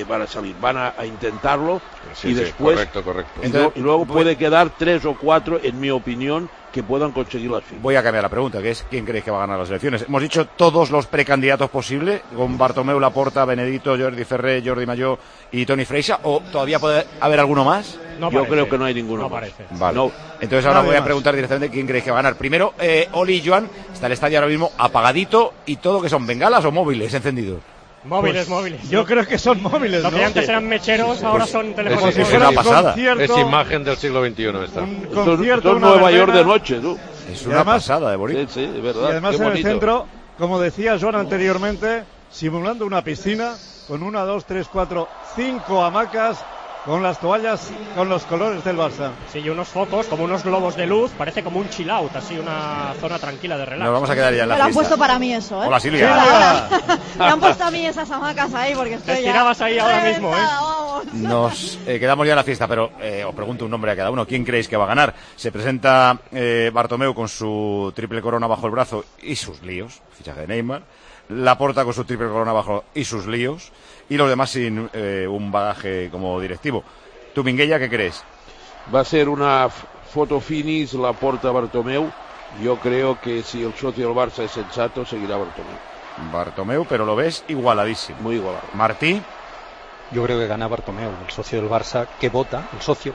van a intentarlo, y después correcto. Entonces, y luego puede quedar 3 o 4, en mi opinión, que puedan conseguir las firmas. Voy a cambiar la pregunta, que es ¿quién creéis que va a ganar las elecciones? Hemos dicho todos los precandidatos posibles, con Bartomeu, Laporta, Benedito, Jordi Ferrer, Jordi Major y Toni Freixa, ¿o todavía puede haber alguno más? Yo creo que no hay ninguno no más. Parece. Vale. No. Entonces ahora voy a preguntar directamente quién creéis que va a ganar. Primero, Oli y Joan, está el estadio ahora mismo apagadito, y todo que son bengalas o móviles encendidos. Móviles. Yo creo que son móviles, Lo que antes eran mecheros, ahora son teléfonos. Es una pasada. Es imagen del siglo XXI esta. Un concierto, en Nueva York de noche, tú. Es una pasada de bonito. Sí, es verdad. Y además Qué en el bonito. centro, como decía Joan anteriormente, simulando una piscina con 1, 2, 3, 4, 5 hamacas, con las toallas con los colores del Barça. Sí, y unos focos, como unos globos de luz, parece como un chill out, así una zona tranquila de relax. Nos vamos a quedar ya en la Me lo han fiesta. puesto para mí eso, ¿eh? Hola, Silvia. Me han puesto a mí esas hamacas ahí porque estoy Te estirabas ahí ahora mismo, vamos. Nos quedamos ya en la fiesta, pero os pregunto un nombre a cada uno. ¿Quién creéis que va a ganar? Se presenta Bartomeu con su triple corona bajo el brazo y sus líos, fichaje de Neymar. Laporta con su triple corona bajo y sus líos. Y los demás sin un bagaje como directivo. ¿Tú, Minguella, qué crees? Va a ser una foto finish Laporta Bartomeu. Yo creo que si el socio del Barça es sensato, seguirá Bartomeu, pero lo ves igualadísimo. Muy igualado. Martí. Yo creo que gana Bartomeu, el socio del Barça que vota,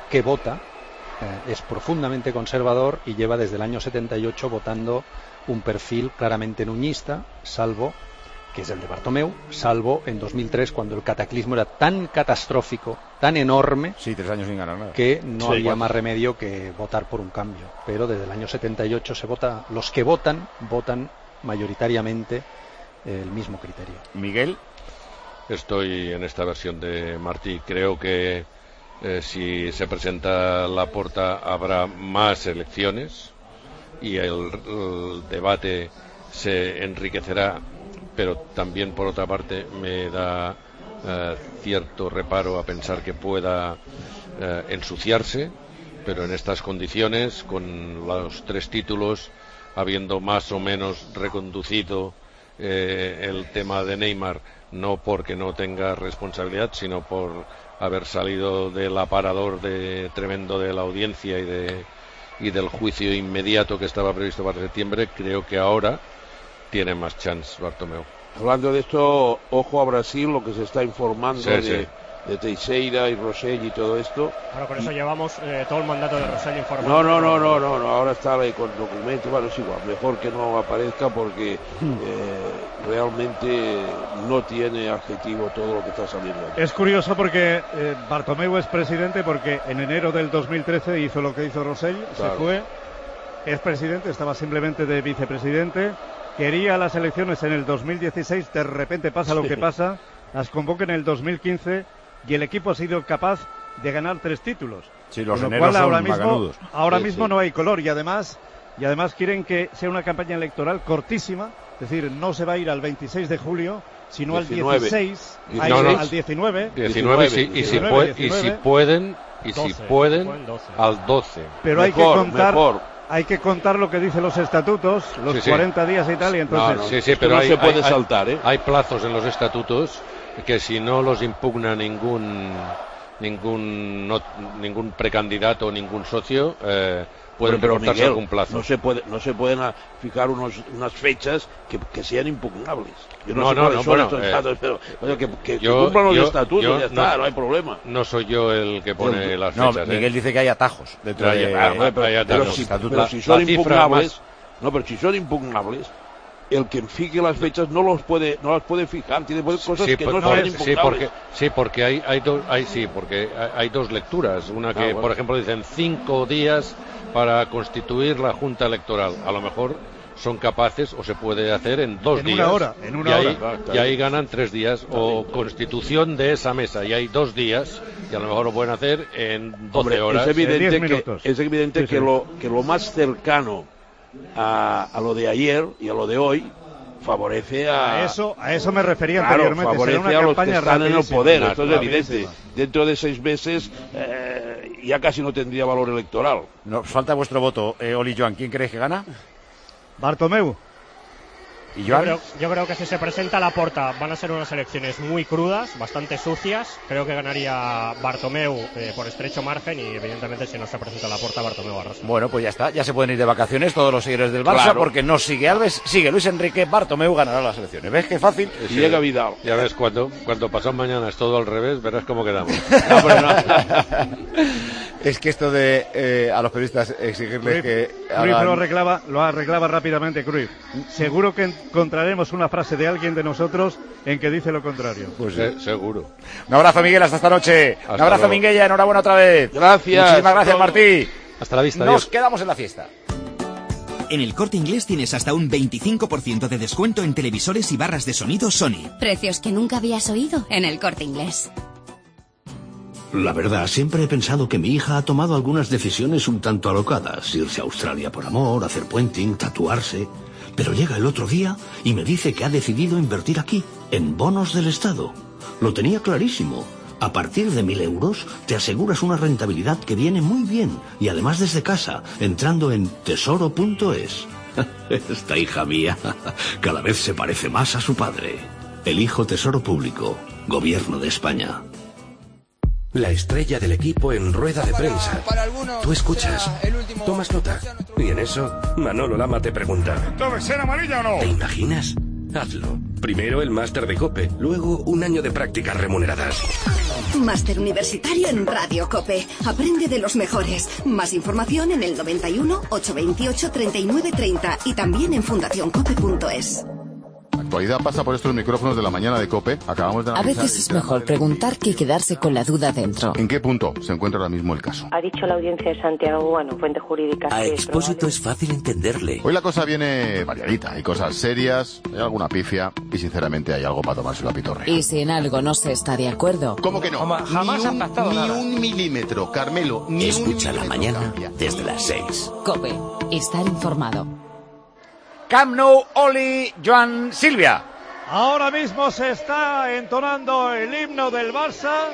es profundamente conservador y lleva desde el año 78 votando un perfil claramente nuñista, salvo, que es el de Bartomeu, salvo en 2003 cuando el cataclismo era tan catastrófico, tan enorme, 3 años sin ganar nada, que no había más remedio que votar por un cambio. Pero desde el año 78 se vota, los que votan mayoritariamente el mismo criterio. Miguel. Estoy en esta versión de Martí. Creo que si se presenta Laporta habrá más elecciones y el debate se enriquecerá, pero también por otra parte me da cierto reparo a pensar que pueda ensuciarse, pero en estas condiciones, con los 3 títulos, habiendo más o menos reconducido el tema de Neymar, no porque no tenga responsabilidad, sino por haber salido del aparador tremendo de la audiencia y y del juicio inmediato que estaba previsto para septiembre, creo que ahora tiene más chance Bartomeu. Hablando de esto, ojo a Brasil, lo que se está informando Sí. de Teixeira y Rosell y todo esto. Claro, por eso llevamos todo el mandato de Rosell informando. No, ahora está ahí con documentos, bueno, es igual, mejor que no aparezca porque realmente no tiene adjetivo todo lo que está saliendo. Es curioso porque Bartomeu es presidente porque en enero del 2013 hizo lo que hizo Rosell, Claro. se fue, es presidente, estaba simplemente de vicepresidente, quería las elecciones en el 2016, de repente pasa lo que pasa, las convoca en el 2015 y el equipo ha sido capaz de ganar 3 títulos. Sí, los Con lo eneros cual, son macanudos. ahora mismo no hay color y además quieren que sea una campaña electoral cortísima, es decir, no se va a ir al 26 de julio, sino 19. al 16, No, al 19. 19 y si pueden, 12. al 12. Pero hay que contar lo que dicen los estatutos, los 40 días y tal, y entonces... pero no se puede saltar, ¿eh? Hay plazos en los estatutos que si no los impugna ningún precandidato o ningún socio, pueden recortarse Miguel, algún plazo. No se pueden fijar unas fechas que sean impugnables. Yo no, que cumplan los estatutos, ya está, no hay problema. No soy yo el que pone las No, fechas. Miguel dice que hay atajos dentro de Pero los si estatutos. son impugnables, pero si son impugnables, el que fije las fechas no las puede fijar, tiene cosas que no son impugnables. Porque hay dos lecturas, una que por ejemplo dicen 5 días para constituir la Junta Electoral, a lo mejor son capaces o se puede hacer en 2 días. En una hora. Y ahí ganan 3 días, o constitución de esa mesa, y hay 2 días, y a lo mejor lo pueden hacer en 12 horas. Es evidente que lo más cercano a lo de ayer y a lo de hoy favorece a eso me refería anteriormente. Favorece a los que están en el poder. Esto es evidente. Dentro de 6 meses ya casi no tendría valor electoral. Nos falta vuestro voto, Oli Joan. ¿Quién creéis que gana? Bartomeu. ¿Y Yo Joan? creo que si se presenta Laporta van a ser unas elecciones muy crudas, bastante sucias. Creo que ganaría Bartomeu por estrecho margen y evidentemente si no se presenta Laporta, Bartomeu arrasa. Bueno, pues ya está. Ya se pueden ir de vacaciones todos los seguidores del Barça, Claro. porque no sigue Alves, sigue Luis Enrique, Bartomeu ganará las elecciones. ¿Ves qué fácil? Y llega Vidal. Ya ves, cuando pasado mañana es todo al revés, verás cómo quedamos. Es que esto de a los periodistas exigirles que Cruyff hagan... lo arreglaba rápidamente Cruyff. Seguro que encontraremos una frase de alguien de nosotros en que dice lo contrario. Pues seguro. Un abrazo, Miguel, hasta esta noche. Un abrazo, luego. Minguella, enhorabuena otra vez. Gracias. Muchísimas gracias, Martí. Hasta la vista. Nos Adiós. quedamos en la fiesta. En El Corte Inglés tienes hasta un 25% de descuento en televisores y barras de sonido Sony. Precios que nunca habías oído en El Corte Inglés. La verdad, siempre he pensado que mi hija ha tomado algunas decisiones un tanto alocadas. Irse a Australia por amor, hacer puenting, tatuarse. Pero llega el otro día y me dice que ha decidido invertir aquí, en bonos del Estado. Lo tenía clarísimo. A partir de 1.000 euros te aseguras una rentabilidad que viene muy bien. Y además desde casa, entrando en tesoro.es. Esta hija mía cada vez se parece más a su padre. Elijo Tesoro Público, Gobierno de España. La estrella del equipo en rueda de prensa. Tú escuchas, tomas nota. Y en eso, Manolo Lama te pregunta: ¿Debe ser amarilla o no? ¿te imaginas? Hazlo. Primero el máster de COPE, luego un año de prácticas remuneradas. Máster universitario en Radio COPE. Aprende de los mejores. Más información en el 91 828 3930 y también en fundacioncope.es. La actualidad pasa por estos micrófonos de la mañana de COPE. Acabamos de A analizar... veces es mejor preguntar que quedarse con la duda dentro. ¿En qué punto se encuentra ahora mismo el caso? Ha dicho la audiencia de Santiago, bueno, fuente jurídica. A Expósito es fácil entenderle. Hoy la cosa viene variadita. Hay cosas serias, hay alguna pifia y sinceramente hay algo para tomarse la pitorre. Y si en algo no se está de acuerdo. ¿Cómo que no? Jamás han pactado nada. Ni un milímetro, Carmelo. Ni Escucha la mañana desde las 6. COPE. Estar informado. Camp Nou, Oli, Joan, Silvia. Ahora mismo se está entonando el himno del Barça.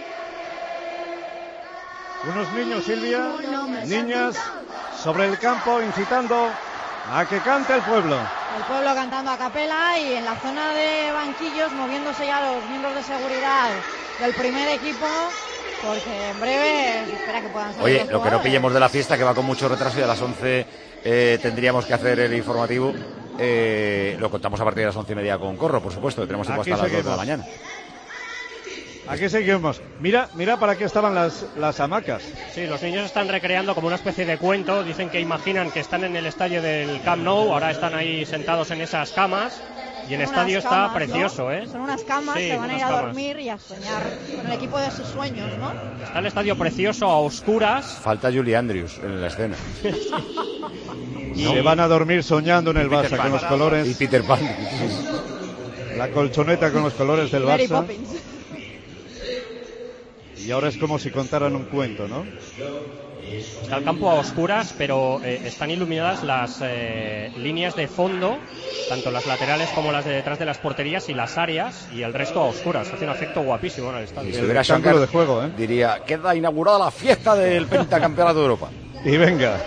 Unos niños, Silvia, niñas, sobre el campo incitando a que cante el pueblo. El pueblo cantando a capela y en la zona de banquillos moviéndose ya los miembros de seguridad del primer equipo porque en breve se espera que puedan salir Oye, los lo que no jugadores. pillemos de la fiesta, que va con mucho retraso, y a las 11 tendríamos que hacer el informativo. Lo contamos a partir de las 11:30 con Corro, por supuesto, que tenemos tiempo Aquí hasta las 2 de la seguimos. mañana. Aquí seguimos. Mira para qué estaban las hamacas. Sí, los niños están recreando como una especie de cuento. Dicen que imaginan que están en el estadio del Camp Nou. Ahora están ahí sentados en esas camas. Y el Son estadio unas está camas, precioso, ¿no? ¿eh? Son unas camas Sí, que van a ir unas a camas. dormir y a soñar con el equipo de sus sueños, ¿no? Está el estadio precioso, a oscuras. Falta Julie Andrews en la escena. Se van a dormir soñando en el Peter Barça Pan. con los colores. Y Peter Pan. La colchoneta con los colores del Mary Barça. Poppins. Y ahora es como si contaran un cuento, ¿no? Está el campo a oscuras, pero están iluminadas las líneas de fondo, tanto las laterales como las de detrás de las porterías y las áreas, y el resto a oscuras. Hace un efecto guapísimo en el estadio. Si estuviera Shankar, de juego, ¿eh? diría, queda inaugurada la fiesta del pentacampeonato de Europa. Y venga.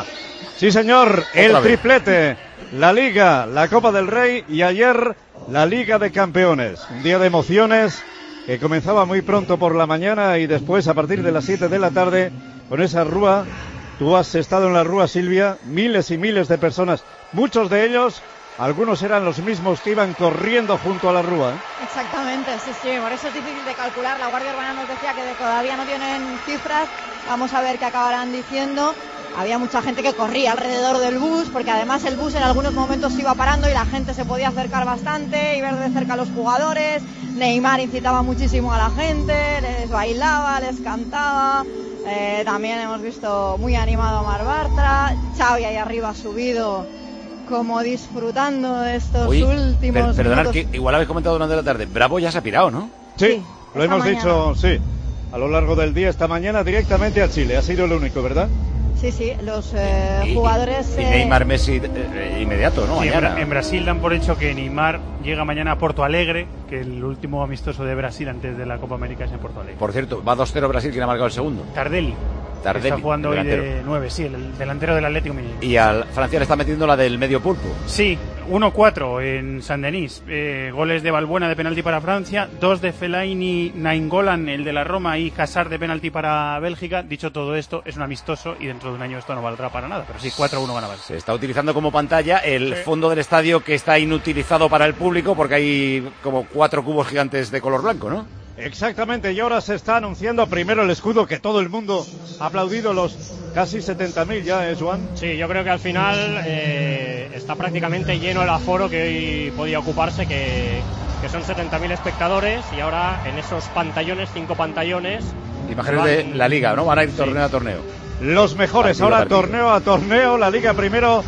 Sí, señor, el vez. triplete. La Liga, la Copa del Rey y ayer la Liga de Campeones. Un día de emociones que comenzaba muy pronto por la mañana y después a partir de las 7 de la tarde con esa rúa. Tú has estado en la rúa, Silvia, miles y miles de personas. Muchos de ellos, algunos eran los mismos que iban corriendo junto a la rúa, ¿eh? Exactamente, sí, por eso es difícil de calcular. La Guardia Urbana nos decía que todavía no tienen cifras. Vamos a ver qué acabarán diciendo. Había mucha gente que corría alrededor del bus, porque además el bus en algunos momentos se iba parando y la gente se podía acercar bastante y ver de cerca a los jugadores. Neymar incitaba muchísimo a la gente, les bailaba, les cantaba. También hemos visto muy animado a Marc Bartra. Xavi ahí arriba subido, como disfrutando de estos Oye, últimos perdonad, minutos. que igual habéis comentado durante la tarde. Bravo ya se ha pirado, ¿no? Sí, lo esta hemos mañana. dicho, sí. A lo largo del día, esta mañana, directamente a Chile. Ha sido el único, ¿verdad? Sí, los jugadores... Y Neymar, Messi, inmediato, ¿no? Sí, Mañana. en Brasil dan por hecho que Neymar llega mañana a Porto Alegre, que el último amistoso de Brasil antes de la Copa América es en Porto Alegre. Por cierto, va 2-0 Brasil, ¿quién ha marcado el segundo? Tardelli. Está jugando hoy de 9, sí, el delantero del Atlético Mineiro. Y al Francia le está metiendo la del medio pulpo. Sí, 1-4 en Saint-Denis. Goles de Balbuena de penalti para Francia, 2 de Fellaini, Nainggolan, el de la Roma, y Hazard de penalti para Bélgica. Dicho todo esto, es un amistoso y dentro de un año esto no valdrá para nada. Pero sí, 4-1 gana Brasil. Se está utilizando como pantalla el fondo del estadio, que está inutilizado para el público porque hay como 4 cubos gigantes de color blanco, ¿no? Exactamente, y ahora se está anunciando primero el escudo que todo el mundo ha aplaudido, los casi 70.000 ya, Joan. Sí, yo creo que al final está prácticamente lleno el aforo que hoy podía ocuparse, que son 70.000 espectadores, y ahora en esos pantallones, 5 pantallones... Imágenes de la Liga, ¿no? Van a ir torneo a torneo. Los mejores, Partido a ahora partido. torneo a torneo, la Liga primero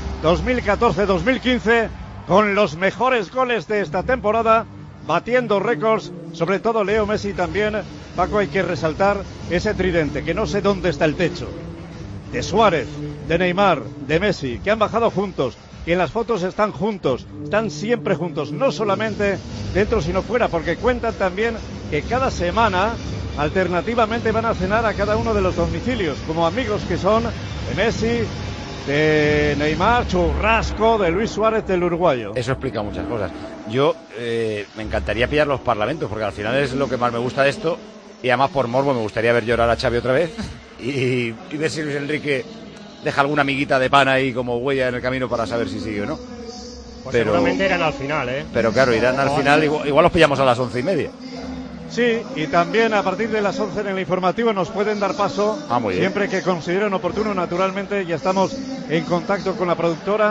2014-2015, con los mejores goles de esta temporada, batiendo récords, sobre todo Leo Messi también. Paco, hay que resaltar ese tridente, que no sé dónde está el techo, de Suárez, de Neymar, de Messi, que han bajado juntos, que en las fotos están juntos, están siempre juntos, no solamente dentro sino fuera, porque cuentan también que cada semana alternativamente van a cenar a cada uno de los domicilios, como amigos que son de Messi, de Neymar, churrasco, de Luis Suárez, del uruguayo. Eso explica muchas cosas. Yo me encantaría pillar los parlamentos, porque al final es lo que más me gusta de esto, y además por morbo me gustaría ver llorar a Xavi otra vez y ver si Luis Enrique deja alguna amiguita de pan ahí como huella en el camino para saber si sigue o no. Pues seguramente irán al final, ¿eh? Pero claro, irán al final, igual los pillamos a las 11:30. Sí, y también a partir de las 11 en el informativo nos pueden dar paso, muy bien. siempre que consideren oportuno, naturalmente. Ya estamos en contacto con la productora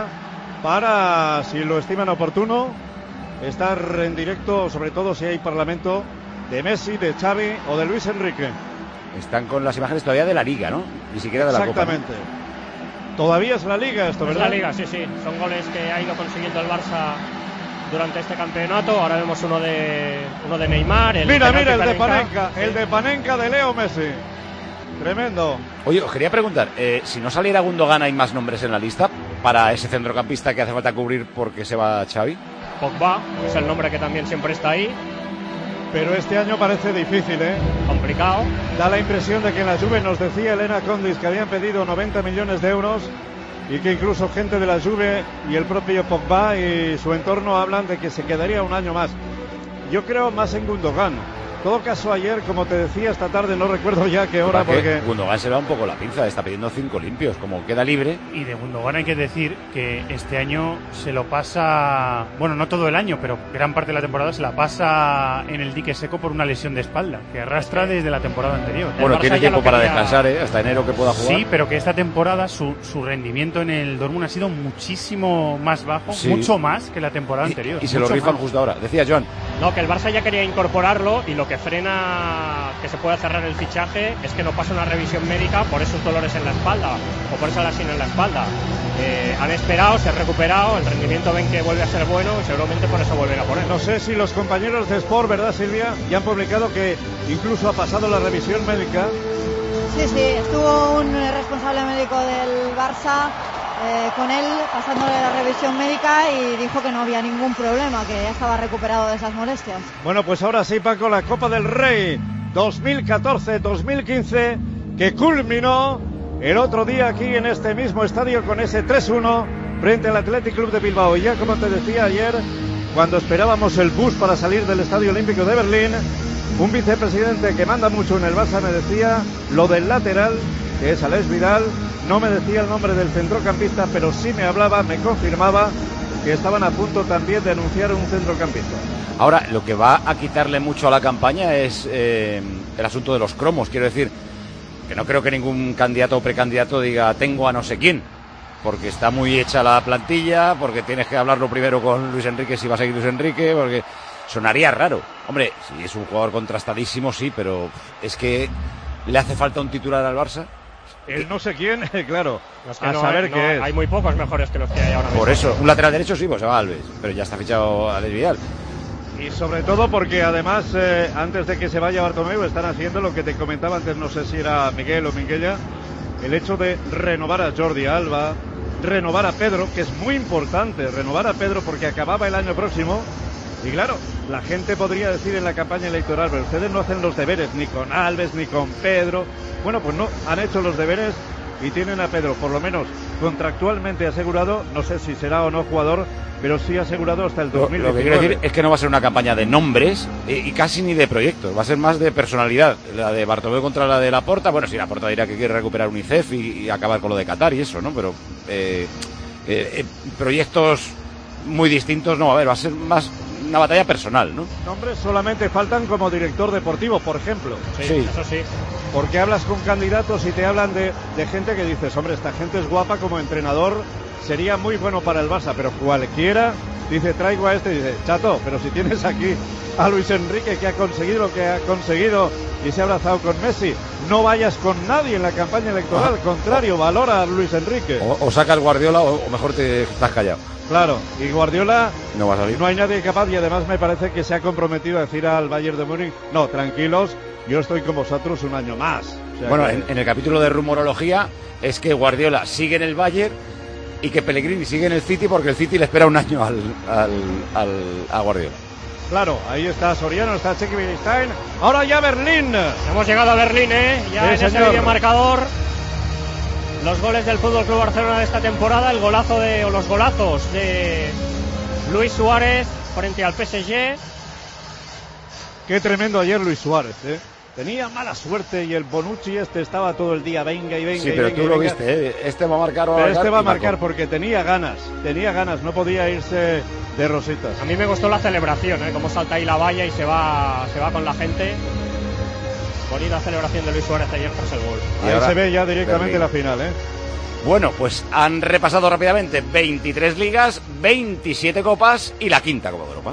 para, si lo estiman oportuno, estar en directo, sobre todo si hay parlamento de Messi, de Xavi o de Luis Enrique. Están con las imágenes todavía de la Liga, ¿no? Ni siquiera de la Copa. Exactamente. Todavía es la Liga esto, Es ¿verdad? la Liga, sí. Son goles que ha ido consiguiendo el Barça durante este campeonato. Ahora vemos uno de Neymar. Mira, penalti el de Panenka. Panenka, el de Panenka de Leo Messi. Tremendo. Oye, os quería preguntar, si no saliera Gundogan, ¿hay más nombres en la lista para ese centrocampista que hace falta cubrir porque se va Xavi? Pogba, que es el nombre que también siempre está ahí. Pero este año parece difícil, ¿eh? Complicado. Da la impresión de que en la Juve, nos decía Elena Condis, que habían pedido 90 millones de euros y que incluso gente de la Juve y el propio Pogba y su entorno hablan de que se quedaría un año más. Yo creo más en Gundogan. todo caso, ayer, como te decía, esta tarde, no recuerdo ya qué hora, porque Gundogan se le va un poco la pinza, está pidiendo 5 limpios, como queda libre. Y de Gundogan hay que decir que este año se lo pasa, bueno, no todo el año, pero gran parte de la temporada se la pasa en el dique seco por una lesión de espalda, que arrastra desde la temporada anterior. Bueno, tiene tiempo para descansar, hasta enero que pueda jugar. Sí, pero que esta temporada su rendimiento en el Dortmund ha sido muchísimo más bajo, Sí. mucho más que la temporada anterior. Y se lo rifan justo ahora. Decía Joan. No, que el Barça ya quería incorporarlo y lo que frena que se pueda cerrar el fichaje es que no pasa una revisión médica por esos dolores en la espalda o por esa lesión en la espalda. Han esperado, se ha recuperado, el rendimiento ven que vuelve a ser bueno y seguramente por eso vuelven a poner. no sé si los compañeros de Sport, ¿verdad, Silvia? Ya han publicado que incluso ha pasado la revisión médica. Sí, estuvo un responsable médico del Barça con él pasándole la revisión médica y dijo que no había ningún problema, que ya estaba recuperado de esas molestias. Bueno, pues ahora sí, Paco, la Copa del Rey 2014-2015 que culminó el otro día aquí en este mismo estadio con ese 3-1 frente al Athletic Club de Bilbao. Y ya como te decía ayer, cuando esperábamos el bus para salir del Estadio Olímpico de Berlín, un vicepresidente que manda mucho en el Barça me decía lo del lateral, que es Alex Vidal. No me decía el nombre del centrocampista, pero sí me hablaba, me confirmaba que estaban a punto también de anunciar un centrocampista. Ahora, lo que va a quitarle mucho a la campaña es el asunto de los cromos. Quiero decir, que no creo que ningún candidato o precandidato diga tengo a no sé quién, porque está muy hecha la plantilla, porque tienes que hablarlo primero con Luis Enrique si va a seguir Luis Enrique, porque sonaría raro. Hombre, si es un jugador contrastadísimo, sí, pero es que le hace falta un titular al Barça. El no sé quién, claro, es que a saber qué es. Hay muy pocos mejores que los que hay ahora mismo. Por eso, un lateral derecho sí, pues se va Alves, pero ya está fichado Alex Vidal. Y sobre todo porque además, antes de que se vaya Bartomeu, están haciendo lo que te comentaba antes, no sé si era Miguel o Minguella, el hecho de renovar a Jordi Alba, renovar a Pedro, que es muy importante, renovar a Pedro porque acababa el año próximo. Y claro, la gente podría decir en la campaña electoral, pero ustedes no hacen los deberes ni con Alves ni con Pedro. Bueno, pues no, han hecho los deberes y tienen a Pedro por lo menos contractualmente asegurado, no sé si será o no jugador, pero sí asegurado hasta el 2019. Lo que quiero decir es que no va a ser una campaña de nombres y casi ni de proyectos, va a ser más de personalidad. La de Bartomeu contra la de Laporta, bueno, sí, Laporta dirá que quiere recuperar UNICEF y acabar con lo de Qatar y eso, ¿no? Pero proyectos muy distintos no va a haber, va a ser más una batalla personal, ¿no? Nombres solamente faltan como director deportivo, por ejemplo. Sí, eso sí. Porque hablas con candidatos y te hablan de gente que dices, hombre, esta gente es guapa como entrenador, sería muy bueno para el Barça, pero cualquiera dice, traigo a este y dice, chato, pero si tienes aquí a Luis Enrique que ha conseguido lo que ha conseguido y se ha abrazado con Messi, no vayas con nadie en la campaña electoral, al contrario, valora a Luis Enrique. O sacas Guardiola o mejor te estás callado. Claro, y Guardiola no va a salir. No hay nadie capaz y además me parece que se ha comprometido a decir al Bayern de Múnich, no, tranquilos, yo estoy con vosotros un año más. O sea bueno, que... en el capítulo de rumorología es que Guardiola sigue en el Bayern y que Pellegrini sigue en el City porque el City le espera un año a Guardiola. Claro, ahí está Soriano, está Checky Beristain. Ahora ya Berlín. Hemos llegado a Berlín, ya en ese videomarcador. Los goles del FC Barcelona de esta temporada, el golazo o los golazos de Luis Suárez frente al PSG. Qué tremendo ayer Luis Suárez, Tenía mala suerte y el Bonucci estaba todo el día, venga y venga. Sí, pero tú lo viste, este va a marcar o va a marcar. Este va a marcar porque tenía ganas, no podía irse de rositas. A mí me gustó la celebración, cómo salta ahí la valla y se va con la gente. Bonita celebración de Luis Suárez ayer tras el gol. Y ahí se ve ya directamente la final, Bueno, pues han repasado rápidamente 23 ligas, 27 copas y la quinta Copa de Europa.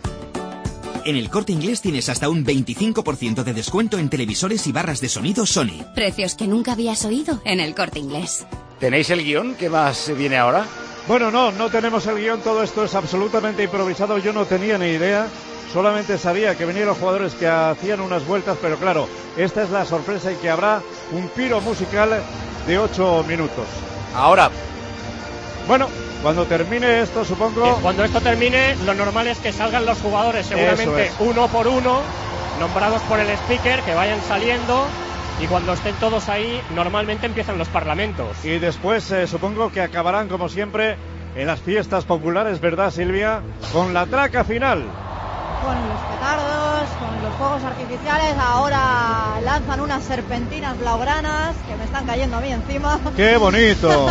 En El Corte Inglés tienes hasta un 25% de descuento en televisores y barras de sonido Sony. Precios que nunca habías oído en El Corte Inglés. ¿Tenéis el guión? ¿Qué más viene ahora? Bueno, no tenemos el guión, todo esto es absolutamente improvisado, yo no tenía ni idea. Solamente sabía que venían los jugadores que hacían unas vueltas, pero claro, esta es la sorpresa y que habrá un piro musical de 8 minutos. Ahora, bueno, cuando termine esto, supongo... Cuando esto termine, lo normal es que salgan los jugadores, seguramente uno por uno, nombrados por el speaker, que vayan saliendo, y cuando estén todos ahí, normalmente empiezan los parlamentos. Y después supongo que acabarán, como siempre, en las fiestas populares, ¿verdad, Silvia? Con la traca final. Con los petardos, con los fuegos artificiales, ahora lanzan unas serpentinas blaugranas que me están cayendo a mí encima. ¡Qué bonito!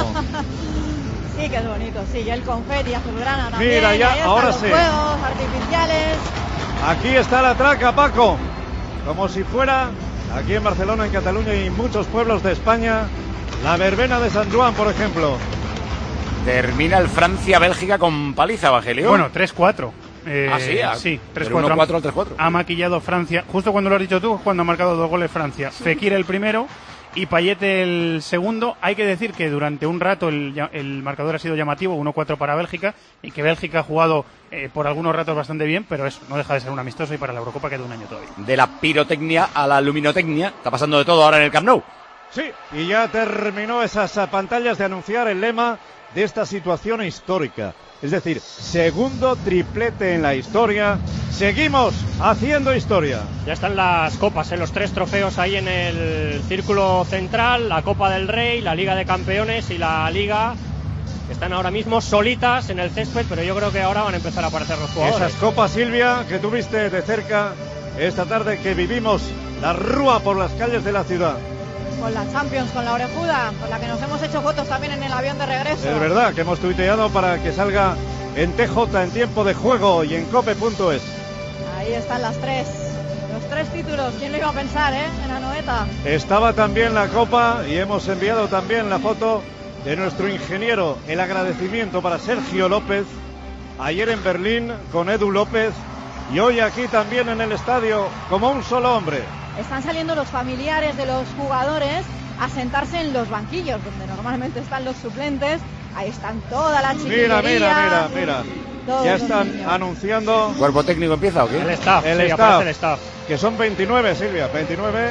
Sí que es bonito, sí, y el confeti azulgrana también. Mira, ya, ahora los sí. Fuegos artificiales. Aquí está la traca, Paco. Como si fuera, aquí en Barcelona, en Cataluña y en muchos pueblos de España, la verbena de San Juan, por ejemplo. Termina el Francia-Bélgica con paliza, Evangelio. Bueno, 3-4. Sí, 3-4. 1-4 al 3-4. Ha maquillado Francia, justo cuando lo has dicho tú, cuando ha marcado 2 goles Francia. Fekir el primero y Payet el segundo. Hay que decir que durante un rato el marcador ha sido llamativo, 1-4 para Bélgica, y que Bélgica ha jugado por algunos ratos bastante bien, pero eso no deja de ser un amistoso y para la Eurocopa queda un año todavía. De la pirotecnia a la luminotecnia, está pasando de todo ahora en el Camp Nou. Sí, y ya terminó esas pantallas de anunciar el lema de esta situación histórica. Es decir, segundo triplete en la historia. Seguimos haciendo historia. Ya están las copas, los 3 trofeos ahí en el círculo central. La Copa del Rey, la Liga de Campeones y la Liga. Están ahora mismo solitas en el césped, pero yo creo que ahora van a empezar a aparecer los jugadores. Esas copas, Silvia, que tuviste de cerca esta tarde que vivimos la rúa por las calles de la ciudad. Con la Champions, con la orejuda, con la que nos hemos hecho fotos también en el avión de regreso. Es verdad que hemos tuiteado para que salga en TJ en tiempo de juego y en cope.es. Ahí están los 3 títulos. ¿Quién lo iba a pensar, en Anoeta? Estaba también la copa y hemos enviado también la foto de nuestro ingeniero. El agradecimiento para Sergio López, ayer en Berlín con Edu López y hoy aquí también en el estadio como un solo hombre. Están saliendo los familiares de los jugadores a sentarse en los banquillos donde normalmente están los suplentes. Ahí están toda la chiquillería. Mira. Ya están anunciando. ¿Cuerpo técnico empieza o qué? El staff. El staff. Que son 29, Silvia, 29.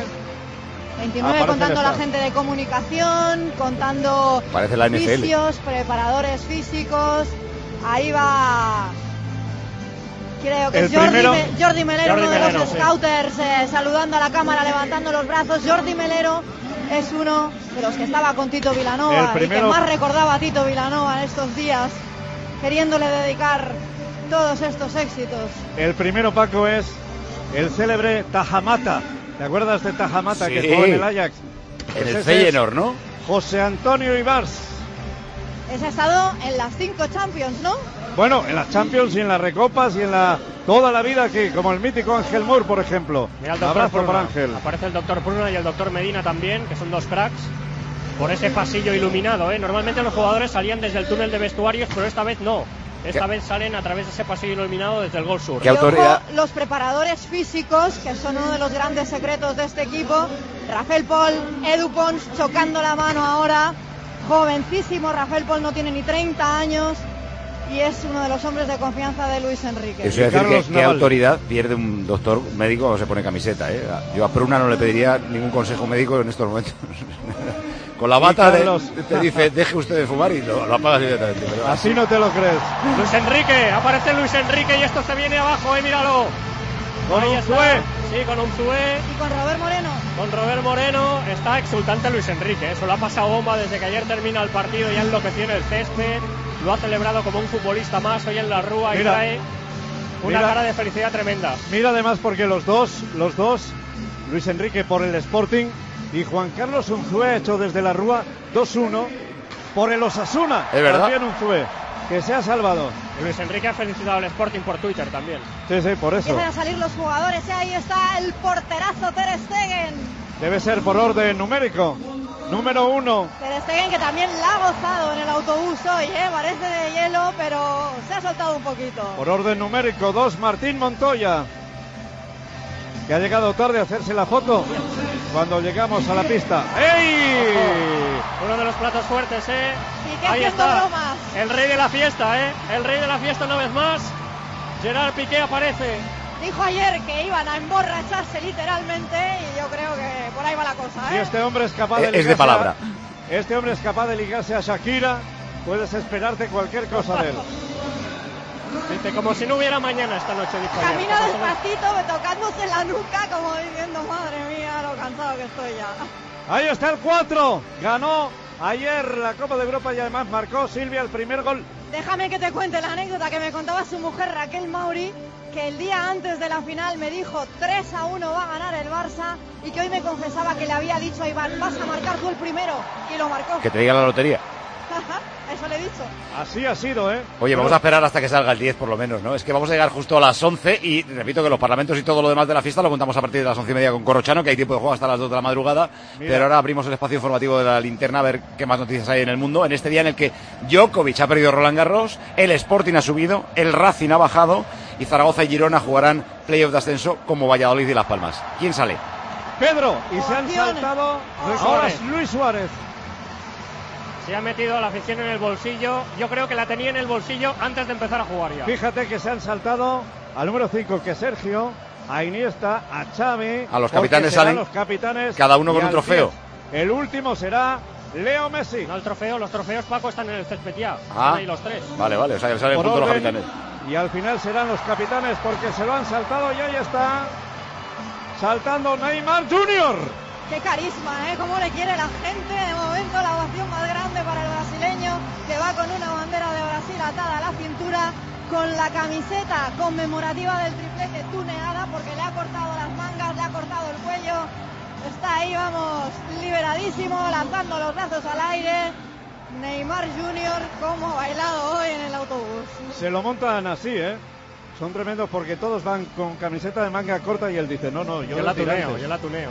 29 contando la gente de comunicación, contando parece la NFL. fisios, preparadores físicos. Ahí va. Creo que es Jordi Melero, uno de los scouters, saludando a la cámara, levantando los brazos. Jordi Melero es uno de los que estaba con Tito Vilanova y que más recordaba a Tito Vilanova en estos días, queriéndole dedicar todos estos éxitos. El primero, Paco, es el célebre Tajamata. ¿Te acuerdas de Tajamata que jugó en el Ajax? En el Feyenoord, ¿no? José Antonio Ibars. Ese ha estado en las 5 Champions, ¿no? Bueno, en las Champions y en las Recopas y en toda la vida, que como el mítico Ángel Moore, por ejemplo. Mira el abrazo Pruna. para Ángel. Aparece el doctor Pruna y el doctor Medina también, que son 2 cracks, por ese pasillo iluminado. Normalmente los jugadores salían desde el túnel de vestuarios, pero esta vez no. Esta vez salen a través de ese pasillo iluminado desde el Gol Sur. ¿Qué autoridad? Los preparadores físicos, que son uno de los grandes secretos de este equipo. Rafael Pol, Edu Pons chocando la mano ahora. Jovencísimo, Rafael Pol no tiene ni 30 años y es uno de los hombres de confianza de Luis Enrique. Eso es decir, ¿qué autoridad pierde un doctor médico o se pone camiseta? Yo a Pruna no le pediría ningún consejo médico en estos momentos. Con la bata te dice, deje usted de fumar y lo apagas inmediatamente. Pero así no te lo crees. Luis Enrique, aparece Luis Enrique y esto se viene abajo, míralo. Con Unzué. Sí, con Unzué. Y con Robert Moreno. Con Robert Moreno está exultante Luis Enrique. Eso lo ha pasado bomba desde que ayer termina el partido. Ya enloqueció en el césped. Lo ha celebrado como un futbolista más hoy en la Rúa y trae una cara de felicidad tremenda. Mira además porque los dos, Luis Enrique por el Sporting y Juan Carlos Unzué hecho desde la Rúa 2-1 por el Osasuna. Es verdad. También Unzué, que se ha salvado. Y Luis Enrique ha felicitado al Sporting por Twitter también. Sí, por eso. Empiezan a salir los jugadores y ahí está el porterazo Ter Stegen. Debe ser por orden numérico. Número 1. Ter Stegen, que también la ha gozado en el autobús hoy, parece de hielo, pero se ha soltado un poquito. Por orden numérico 2, Martín Montoya, que ha llegado tarde a hacerse la foto cuando llegamos a la pista. ¡Ey! Uno de los platos fuertes, Piqué ahí haciendo está. bromas. El rey de la fiesta, el rey de la fiesta una vez más. Gerard Piqué aparece. Dijo ayer que iban a emborracharse literalmente y yo creo que por ahí va la cosa, Si este hombre es capaz de es de palabra. Este hombre es capaz de ligarse a Shakira, puedes esperarte cualquier cosa de él. Dice, como si no hubiera mañana esta noche, dijo ayer. Camina despacito, tocándose la nuca, como diciendo, madre mía, lo cansado que estoy ya. Ahí está el 4. Ganó ayer la Copa de Europa y además marcó Silvia el primer gol. Déjame que te cuente la anécdota que me contaba su mujer Raquel Mauri, que el día antes de la final me dijo 3-1 va a ganar el Barça y que hoy me confesaba que le había dicho a Iván, vas a marcar tú el primero, y lo marcó. Que te diga la lotería. Eso le he dicho. Así ha sido, ¿eh? Oye, vamos a esperar hasta que salga el 10 por lo menos, ¿no? Es que vamos a llegar justo a las 11 y repito que los parlamentos y todo lo demás de la fiesta lo contamos a partir de las 11:30 con Corrochano, que hay tiempo de juego hasta las 2 de la madrugada. Mira. Pero ahora abrimos el espacio informativo de la linterna a ver qué más noticias hay en el mundo. En este día en el que Djokovic ha perdido Roland Garros, el Sporting ha subido, el Racing ha bajado y Zaragoza y Girona jugarán playoff de ascenso como Valladolid y Las Palmas. ¿Quién sale? Pedro, y se han saltado ahora Luis Suárez. Se ha metido la afición en el bolsillo. Yo creo que la tenía en el bolsillo antes de empezar a jugar ya. Fíjate que se han saltado al número 5, que es Sergio, a Iniesta, a Xavi. A los capitanes salen los capitanes cada uno con un trofeo. 10. El último será Leo Messi. No, los trofeos, Paco, están en el césped ya. Ah, están ahí los tres. Vale, o sea que salen Por juntos los orden, capitanes. Y al final serán los capitanes porque se lo han saltado y ahí está saltando Neymar Jr. Qué carisma, ¿eh? Cómo le quiere la gente. De momento la ovación más grande para el brasileño, que va con una bandera de Brasil atada a la cintura, con la camiseta conmemorativa del triplete tuneada, porque le ha cortado las mangas, le ha cortado el cuello. Está ahí, vamos, liberadísimo, lanzando los brazos al aire. Neymar Jr., cómo ha bailado hoy en el autobús. Se lo montan así, ¿eh? Son tremendos porque todos van con camiseta de manga corta y él dice, no, yo la tuneo.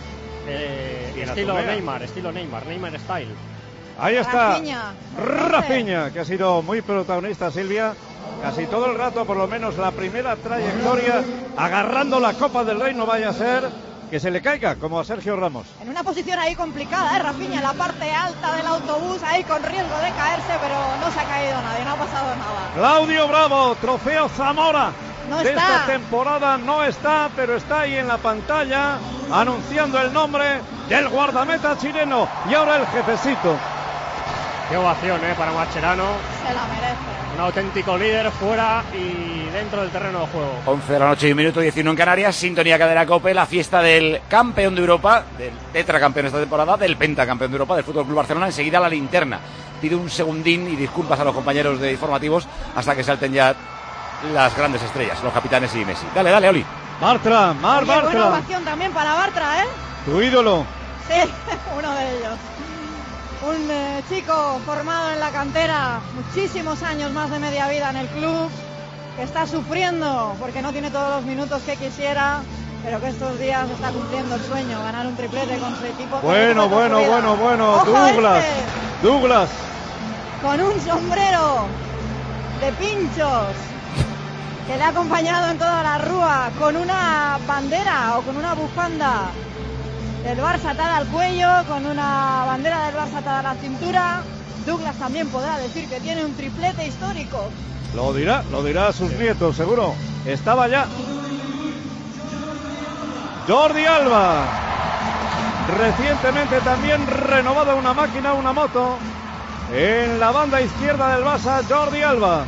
Estilo Neymar style. Ahí está Rafinha, Rafinha, que ha sido muy protagonista, Silvia, casi todo el rato, por lo menos la primera trayectoria, agarrando la Copa del Rey, no vaya a ser que se le caiga, como a Sergio Ramos. En una posición ahí complicada, Rafinha, en la parte alta del autobús, ahí con riesgo de caerse, pero no se ha caído nadie, no ha pasado nada. Claudio Bravo, trofeo Zamora. No de está. Esta temporada no está, pero está ahí en la pantalla anunciando el nombre del guardameta chileno y ahora el jefecito. Qué ovación, para Mascherano. Se la merece. Un auténtico líder fuera y dentro del terreno de juego. 11 de la noche y 1 minuto 19 en Canarias, sintonía Cadena COPE, la fiesta del campeón de Europa, del tetracampeón esta temporada, del pentacampeón de Europa, del Fútbol Club Barcelona. Enseguida la linterna. Pido un segundín y disculpas a los compañeros de informativos hasta que salten ya las grandes estrellas, los capitanes y Messi. Dale, Oli. Bartra. Buena ovación también para Bartra, ¿eh? Tu ídolo. Sí, uno de ellos. Un chico formado en la cantera, muchísimos años, más de media vida en el club, que está sufriendo porque no tiene todos los minutos que quisiera, pero que estos días está cumpliendo el sueño, ganar un triplete con su equipo. Bueno. Ojo, Douglas. Con un sombrero de pinchos que le ha acompañado en toda la rúa, con una bandera o con una bufanda del Barça atada al cuello, con una bandera del Barça atada a la cintura. Douglas también podrá decir que tiene un triplete histórico. Lo dirá a sus nietos, seguro. Estaba ya. Jordi Alba. Recientemente también renovada una máquina, una moto. En la banda izquierda del Barça, Jordi Alba.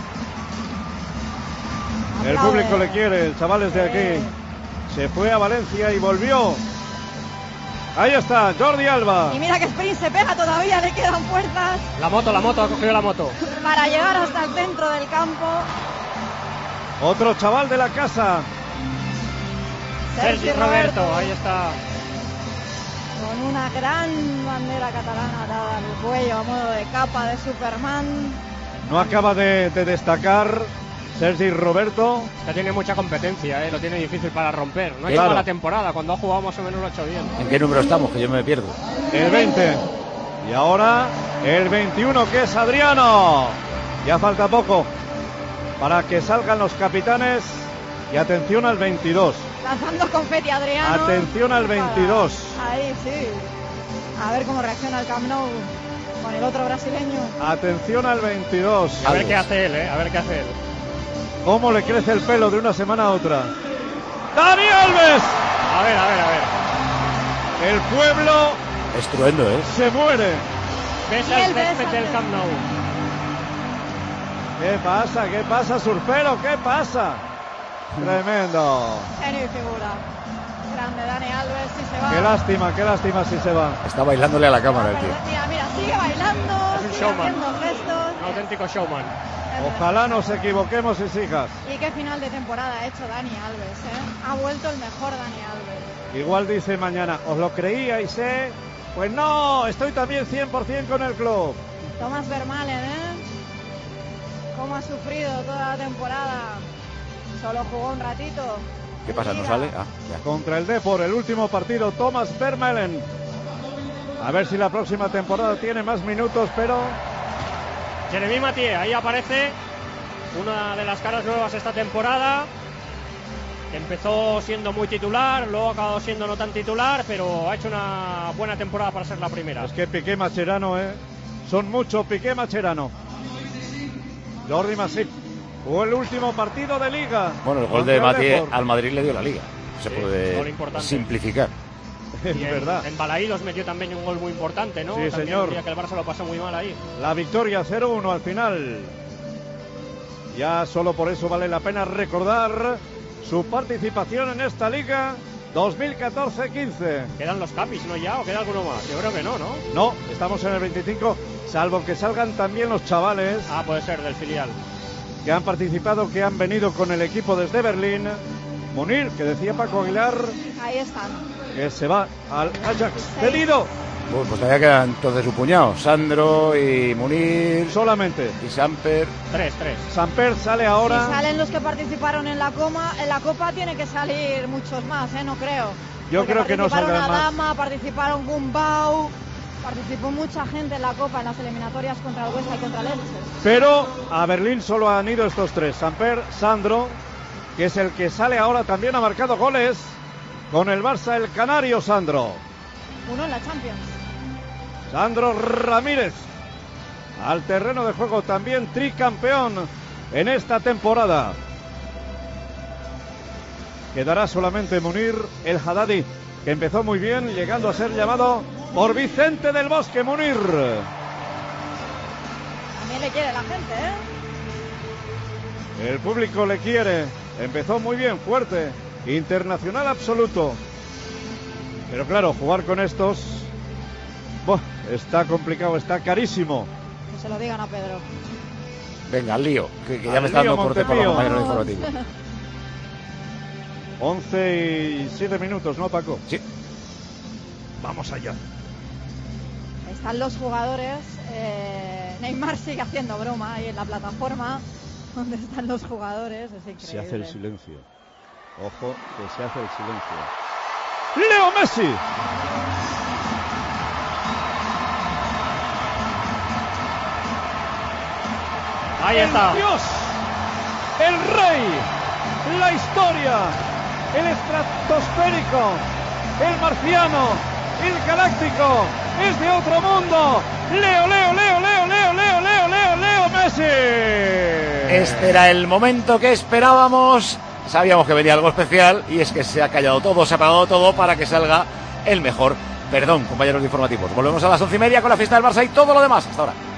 El público le quiere, el chaval es de aquí. Se fue a Valencia y volvió. Ahí está, Jordi Alba. Y mira que sprint se pega todavía, le quedan fuerzas. La moto, ha cogido la moto. Para llegar hasta el centro del campo. Otro chaval de la casa. Sergi Roberto, ahí está. Con una gran bandera catalana atada al cuello a modo de capa de Superman. No acaba de destacar Sergi Roberto. Que tiene mucha competencia, lo tiene difícil para romper. No ha Claro. hecho mala temporada, cuando ha jugado más o menos lo ha hecho bien. ¿En qué número estamos? Que yo me pierdo. El 20. Y ahora el 21, que es Adriano. Ya falta poco para que salgan los capitanes. Y atención al 22. Lanzando confeti Adriano. Atención al 22. Ahí sí. A ver cómo reacciona el Camp Nou con el otro brasileño. Atención al 22. A ver qué hace él, a ver qué hace él. Cómo le crece el pelo de una semana a otra. ¡Dani Alves! A ver. El pueblo Estruendo, se muere. Besa el césped del Camp Nou. ¿Qué pasa, surfero? ¿Qué pasa? Tremendo. Genio y figura. Grande Dani Alves, si se va. Qué lástima si se va. Está bailándole a la cámara el tío. Mira, sigue bailando, Es un sigue showman. haciendo gestos. Un auténtico showman. Ojalá nos equivoquemos y sigas. Y qué final de temporada ha hecho Dani Alves, ¿eh? Ha vuelto el mejor Dani Alves. Igual dice mañana, ¿os lo creíais, Pues no, estoy también 100% con el club. Thomas Vermaelen, cómo ha sufrido toda la temporada. Solo jugó un ratito. ¿Qué pasa? ¿No sale? Ah, ya. Contra el Depor, el último partido, Thomas Vermaelen. A ver si la próxima temporada tiene más minutos, pero... Jeremy Mathieu, ahí aparece una de las caras nuevas esta temporada. Empezó siendo muy titular, luego ha acabado siendo no tan titular, pero ha hecho una buena temporada para ser la primera. Es que Piqué Mascherano, son mucho Piqué Mascherano. Jordi Masip jugó el último partido de Liga. Bueno, el gol de Mathieu al Madrid le dio la Liga. Se gol puede importante. simplificar. Es verdad. En Balaídos metió también un gol muy importante, ¿no? Sí, También señor. diría que el Barça lo pasó muy mal ahí. La victoria 0-1 al final. Ya solo por eso vale la pena recordar su participación en esta Liga 2014-15. ¿Quedan los capis, no ya? ¿O queda alguno más? Yo creo que no, ¿no? No, estamos en el 25, salvo que salgan también los chavales. Ah, puede ser, del filial. Que han participado, que han venido con el equipo desde Berlín. Munir, que decía Paco Aguilar, Ahí están. que se va al Ajax. ¡Cedido! Pues todavía quedan entonces su puñado. Sandro y Munir. Solamente. Y Samper. Tres. Samper sale ahora. Si salen los que participaron en la Copa, tiene que salir muchos más, no creo. Yo Porque creo que no saldrán más. Participaron Adama, participaron Gumbau, participó mucha gente en la Copa, en las eliminatorias contra el Huesca y contra el Elche. Pero a Berlín solo han ido estos tres. Samper, Sandro, que es el que sale ahora, también ha marcado goles con el Barça, el canario Sandro. Uno en la Champions. Sandro Ramírez, al terreno de juego también tricampeón en esta temporada. Quedará solamente Munir el Haddadi, que empezó muy bien, llegando a ser llamado por Vicente del Bosque. Munir. También le quiere la gente, El público le quiere, empezó muy bien, fuerte, internacional absoluto. Pero claro, jugar con estos, está complicado, está carísimo. Que se lo digan a Pedro. Venga, al lío, que ya Al me está lío, dando corte por los Montepío. compañeros informativos. 11:07, ¿no, Paco? Sí. Vamos allá. Están los jugadores. Neymar sigue haciendo broma ahí en la plataforma. ¿Dónde están los jugadores? Es increíble. Se hace el silencio. Ojo, que se hace el silencio. ¡Leo Messi! Ahí está. Dios, el rey, la historia, el estratosférico, el marciano, el galáctico, es de otro mundo. Leo Messi. Este era el momento que esperábamos. Sabíamos que venía algo especial y es que se ha callado todo, se ha apagado todo para que salga el mejor. Perdón, compañeros de informativos. Volvemos a las 11:30 con la fiesta del Barça y todo lo demás. Hasta ahora.